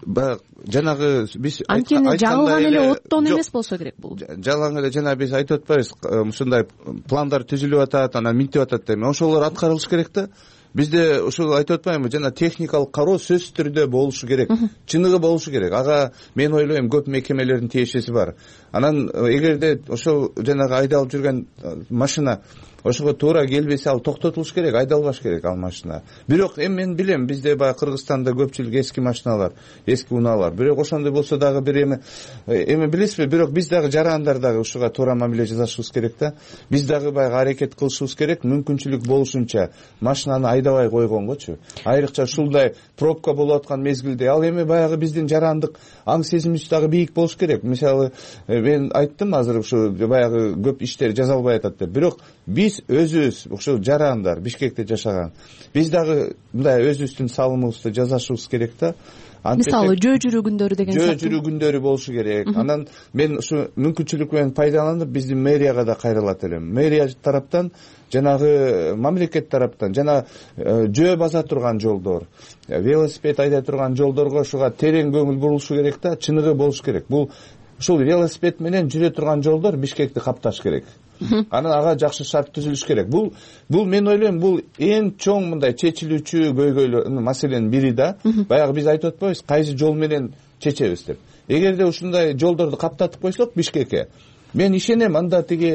жанагы биз анткени жаңылган эле оттон эмес болсо керек бул. Жалаң эле жана биз айтып атпайбыз, ушундай пландар түзүлүп атат, анан минтип атат деп. Ошолор аткарылыш керек да. Бизде ушул айтып атпаймынбы, жана техникалык кароо сөзсүз түрдө болушу керек. Чыныгы болушу керек. Ага мен ойлойм көп мекемелердин тиешеси бар. Анан эгерде ошол жанагы айдалып жүргөн машина ошого туура келбесе, ал токтотулуш керек, айдалбаш керек ал машина. Бирок эми мен билем, бизде баягы Кыргызстанда көпчүлүк эски машиналар, эски унаалар. Бирок ошондой болсо дагы бир эми билесизби, бирок биз дагы жарандар дагы ушуга туура мамиле жасашыбыз керек да. Биз дагы баягы аракет кылышыбыз керек, мүмкүнчүлүк болушунча машинаны айдабай койгонгочу. Айрыкча ушундай пробка болуп аткан мезгилде ал эми баягы биздин жарандык аң сезимибиз дагы бийик болуш керек. Мисалы, мен айттым азыр ушу баягы көп иштер жасалбай атат деп. Бирок биз өзүбүз ушул жарандар Бишкекте жашаган, биз дагы мындай өзүбүздүн салымыбызды жасашыбыз керек да. Мисалы жөө жүрүү күндөрү деген жөө жүрүү күндөрү болушу керек. Анан мен ушу мүмкүнчүлүк менен пайдаланып биздин мэрияга да кайрылат элем. Мэрия тараптан, жанагы мамлекет тараптан жана жөө баса турган жолдор, велосипед айдай турган жолдорго ушуга терең көңүл бурулушу керек да, чыныгы болуш керек. Бул ушул велосипед менен жүрө турган жолдор Бишкекти капташ керек. Анан ага жакшы шарт түзүлүш керек. Бул мен ойлойм, бул эң чоң мындай чечилүүчү көйгөйлөр маселенин бири да. Баягы биз айтып атпайбыз, кайсы жол менен чечебиз деп. Эгерде ушундай жолдорду каптатып койсок Бишкекке, мен ишенем, анда тиги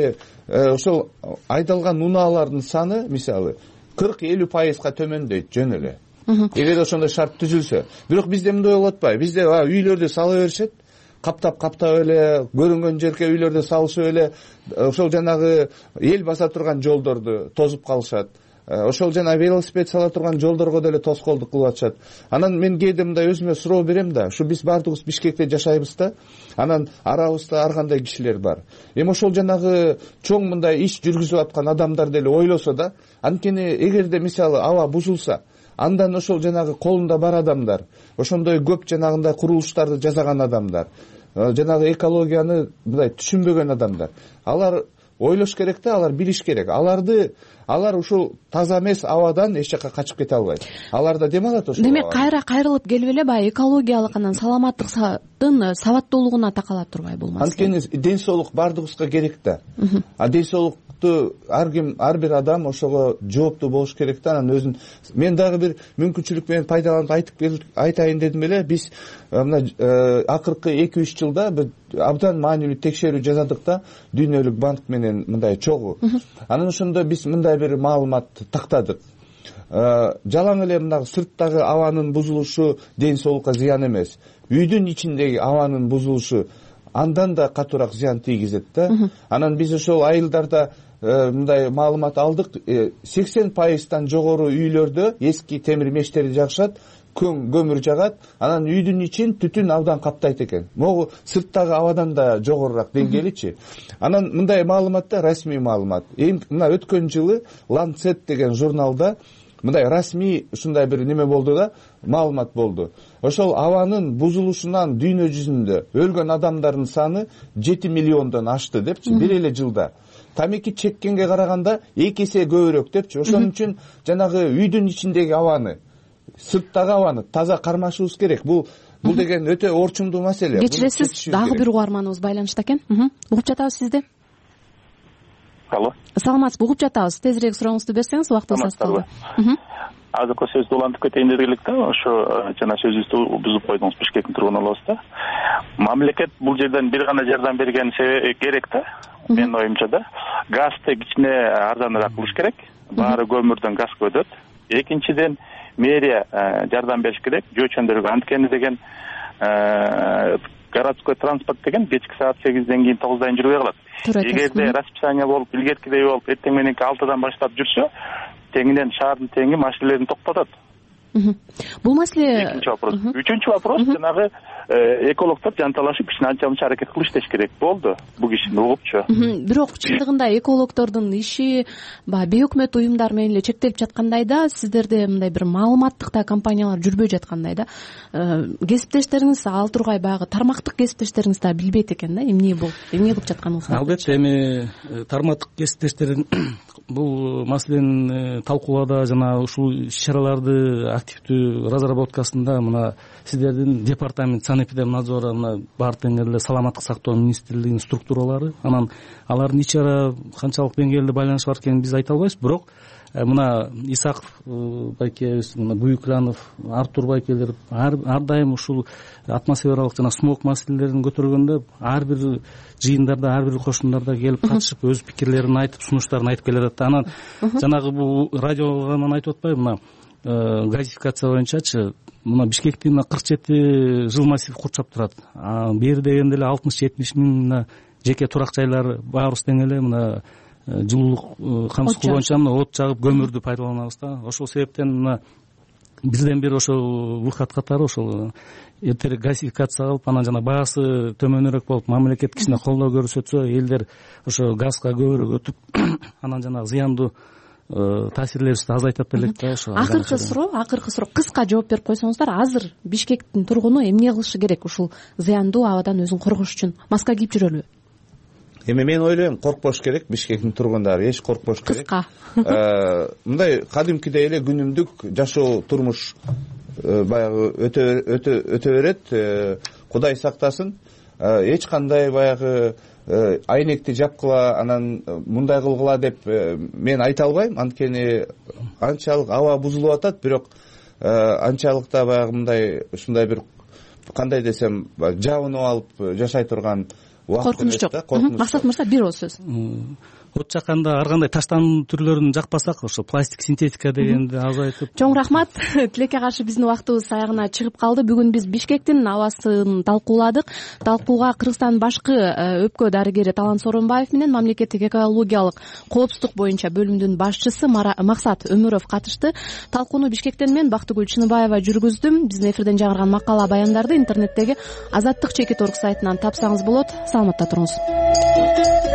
ошол айдалган унаалардын саны мисалы 40-50% төмөндөйт жөн эле эгер ошондой шарт түзүлсө. Бирок бизде мындай болуп атпайбы? Бизде үйлөрдү сала беришет, каптап эле көрүнгөн жерге үйлөрдү салышып эле ошол жанагы эл баса турган жолдорду тосуп калышат. Ошол жана велосипед сала турган жолдорго деле тоскоолдук кылып атышат. Анан мен кээде мындай өзүмө суроо берем да, ушу биз баардыгыбыз Бишкекте жашайбыз да, анан арабызда ар кандай кишилер бар. Эми ошол жанагы чоң мындай иш жүргүзүп аткан адамдар деле ойлосо да, анткени эгерде мисалы аба бузулса, андан ошол жанагы колунда бар адамдар, ошондой көп жанагындай курулуштарды жасаган адамдар, жанагы экологияны мындай түшүнбөгөн адамдар, алар ойлош керек да, алар билиш керек. Алар ушул таза эмес абадан эч жака качып кете албайт. Аларда дем алат ошол. Демек кайра кайрылып келип эле баягы экологиялык анан саламаттыктын сабаттуулугуна такала турбай булмаса. Анткени ден соолук баардыгыбызга керек да. Ден соолукту ар бир адам ошого жооптуу болуш керек да. Анан өзүн мен дагы бир мүмкүнчүлүк менен пайдаланып айтайын дедим эле. Биз мына акыркы 2-3 жылда бир абдан маанилүү текшерүү жасадык да, Дүйнөлүк банк менен мындай чогуу. Анан ошондо биз мындай бир маалымат тактадык. Жалаң эле мына сырттагы абанын бузулушу ден соолукка зыян эмес. Үйдүн ичиндеги абанын бузулушу андан да катуураак зыян тийгизет да. Анан биз ошол айылдарда мындай маалымат алдык. 80%-тан жогору үйлөрдө эски темир мештерди жакшат, көмүр жагат, анан үйдүн ичин түтүн абдан каптайт экен. Могу сырттагы абадан да жогорураак деңгээличи. Анан мындай маалыматта расмий маалымат. Мына өткөн жылы Lancet деген журналда мындай расмий ушундай бир неме болду да, маалымат болду. Ошол абанын бузулушунан дүйнө жүзүндө өлгөн адамдардын саны 7 миллиондон ашты депчи, бир эле жылда. Тамеки чеккенге караганда 2 эсе көбүрөөк депчи. Ошон үчүн жанагы үйдүн ичиндеги абаны, сырттагы абаны таза кармашыбыз керек. Бул деген өтө орчундуу маселе. Кечиресиз, дагы бир угарманыбыз байланышта экен. Угуп жатабыз сизди. Алло. Саламатсызбы, угуп жатабыз. Тезирээк сурооңузду берсеңиз, убактыбыз аз калды. Азыркы сөздү улантып кетейин дедик элек да, ошо жана сөзүбүздү бузуп койдуңуз, Бишкектин тургуну болосуз да. Мамлекет бул жерден бир гана жардам берген керек да. Менин оюмча да. Газды кичине арзаныраак кылыш керек. Баары көмүрдөн газга өтөт. Экинчиден, мэрия жардам бериш керек, жөө чөндүрүүгө. Анткени деген городской транспорт деген кечки саат 8ден кийин 9дон жүрбөй калат. Эгерде расписание болуп, илгеркидей болуп, эртең мененки 6дан баштап жүрсө, теңинен шаардын теңи машинелерин токтотот. Бул маселе. Экинчи вопрос. Үчүнчү вопрос, жанагы экологдор жанталашып кичине анча-мынча аракет кылыш деш керек. Болду. Бул кишини угупчу. Бирок чындыгында экологдордун иши бейөкмөт уюмдар менен эле чектелип жаткандай да, сиздерде мындай бир маалыматтык да компаниялар жүрбөй жаткандай да. Кесиптештериңиз ал тургай баягы тармактык кесиптештериңиз да билбейт экен да, эмне болуп, эмне кылып жатканыңызды. Албетте, эми тармактык кесиптештерин бул маселени талкуулоодо жана ушул иш-чараларды активдүү разработкасында мына сиздердин департамент санэпидемнадзора, мына баардык деңгээлде саламаттык сактоо министрлигинин структуралары, анан алардын ич-чара канчалык деңгээлде байланышы бар экенин биз айта албайбыз. Бирок мына Исаков байкебиз, Буюклянов, Артур байкелер ар дайым ушул атмосфералык жана смог маселелерин көтөргөндө ар бир жыйындарда, ар бир кошундарда келип катышып, өз пикирлерин айтып, сунуштарын айтып келатат. Анан жанагы бул радиоган айтып атпайбы, мына газификация боюнчачы мына Бишкекти 47 жыл массив курчап турат. Бери дегенде эле 60-70 миң жеке турак жайлар баарыбыз тең эле мына жылуулук камсыздыгы боюнча мына от жагып көмүрдү пайдаланабыз да. Ошол себептен мына бизден бир ошол выход катары ошол эртерээк газификация кылып, анан жана баасы төмөнүрөөк болуп, мамлекет кичине колдоо көрсөтсө, элдер ошо газга көбүрөөк өтүп, анан жана зыяндуу таасирлерибизди азайтат элек да. Ошо акыркы суроо кыска жооп берип койсоңуздар. Азыр Бишкектин тургуну эмне кылышы керек ушул зыяндуу абадан өзүн коргош үчүн? Маска кийип жүрөлүбү? Эми мен ойлойм, коркпош керек, Бишкектин тургундары эч коркпош керек. Мындай кадимкидей эле күнүмдүк жашоо, турмуш баягы өтө берет. Кудай сактасын. Эч кандай баягы айнекти жапкыла, анан мындай кылгыла деп мен айта албайм. Анткени анчалык аба бузулуп атат, бирок анчалык да баягы мындай ушундай бир кандай десем, жабынып алып жашай турган убакыт эмес да. Максат мырза, бир ооз сөз. от жакканда ар кандай таштануу түрлөрүн жакпасак ошо пластик синтетика дегенди азайтып. Чоң рахмат. Тилекке каршы биздин убактыбыз аягына чыгып калды. Бүгүн биз Бишкектин абасын талкууладык. Талкууга Кыргызстандын башкы өпкө дарыгери Талант Сооронбаев менен мамлекеттик экологиялык коопсуздук боюнча бөлүмдүн башчысы Максат Өмүров катышты. Талкууну Бишкектен мен Бактыгүл Чыныбаева жүргүздүм. Биздин эфирден жаңырган макала баяндарды интернеттеги Азаттык чекит орг сайтынан тапсаңыз болот. Саламатта туруңуз.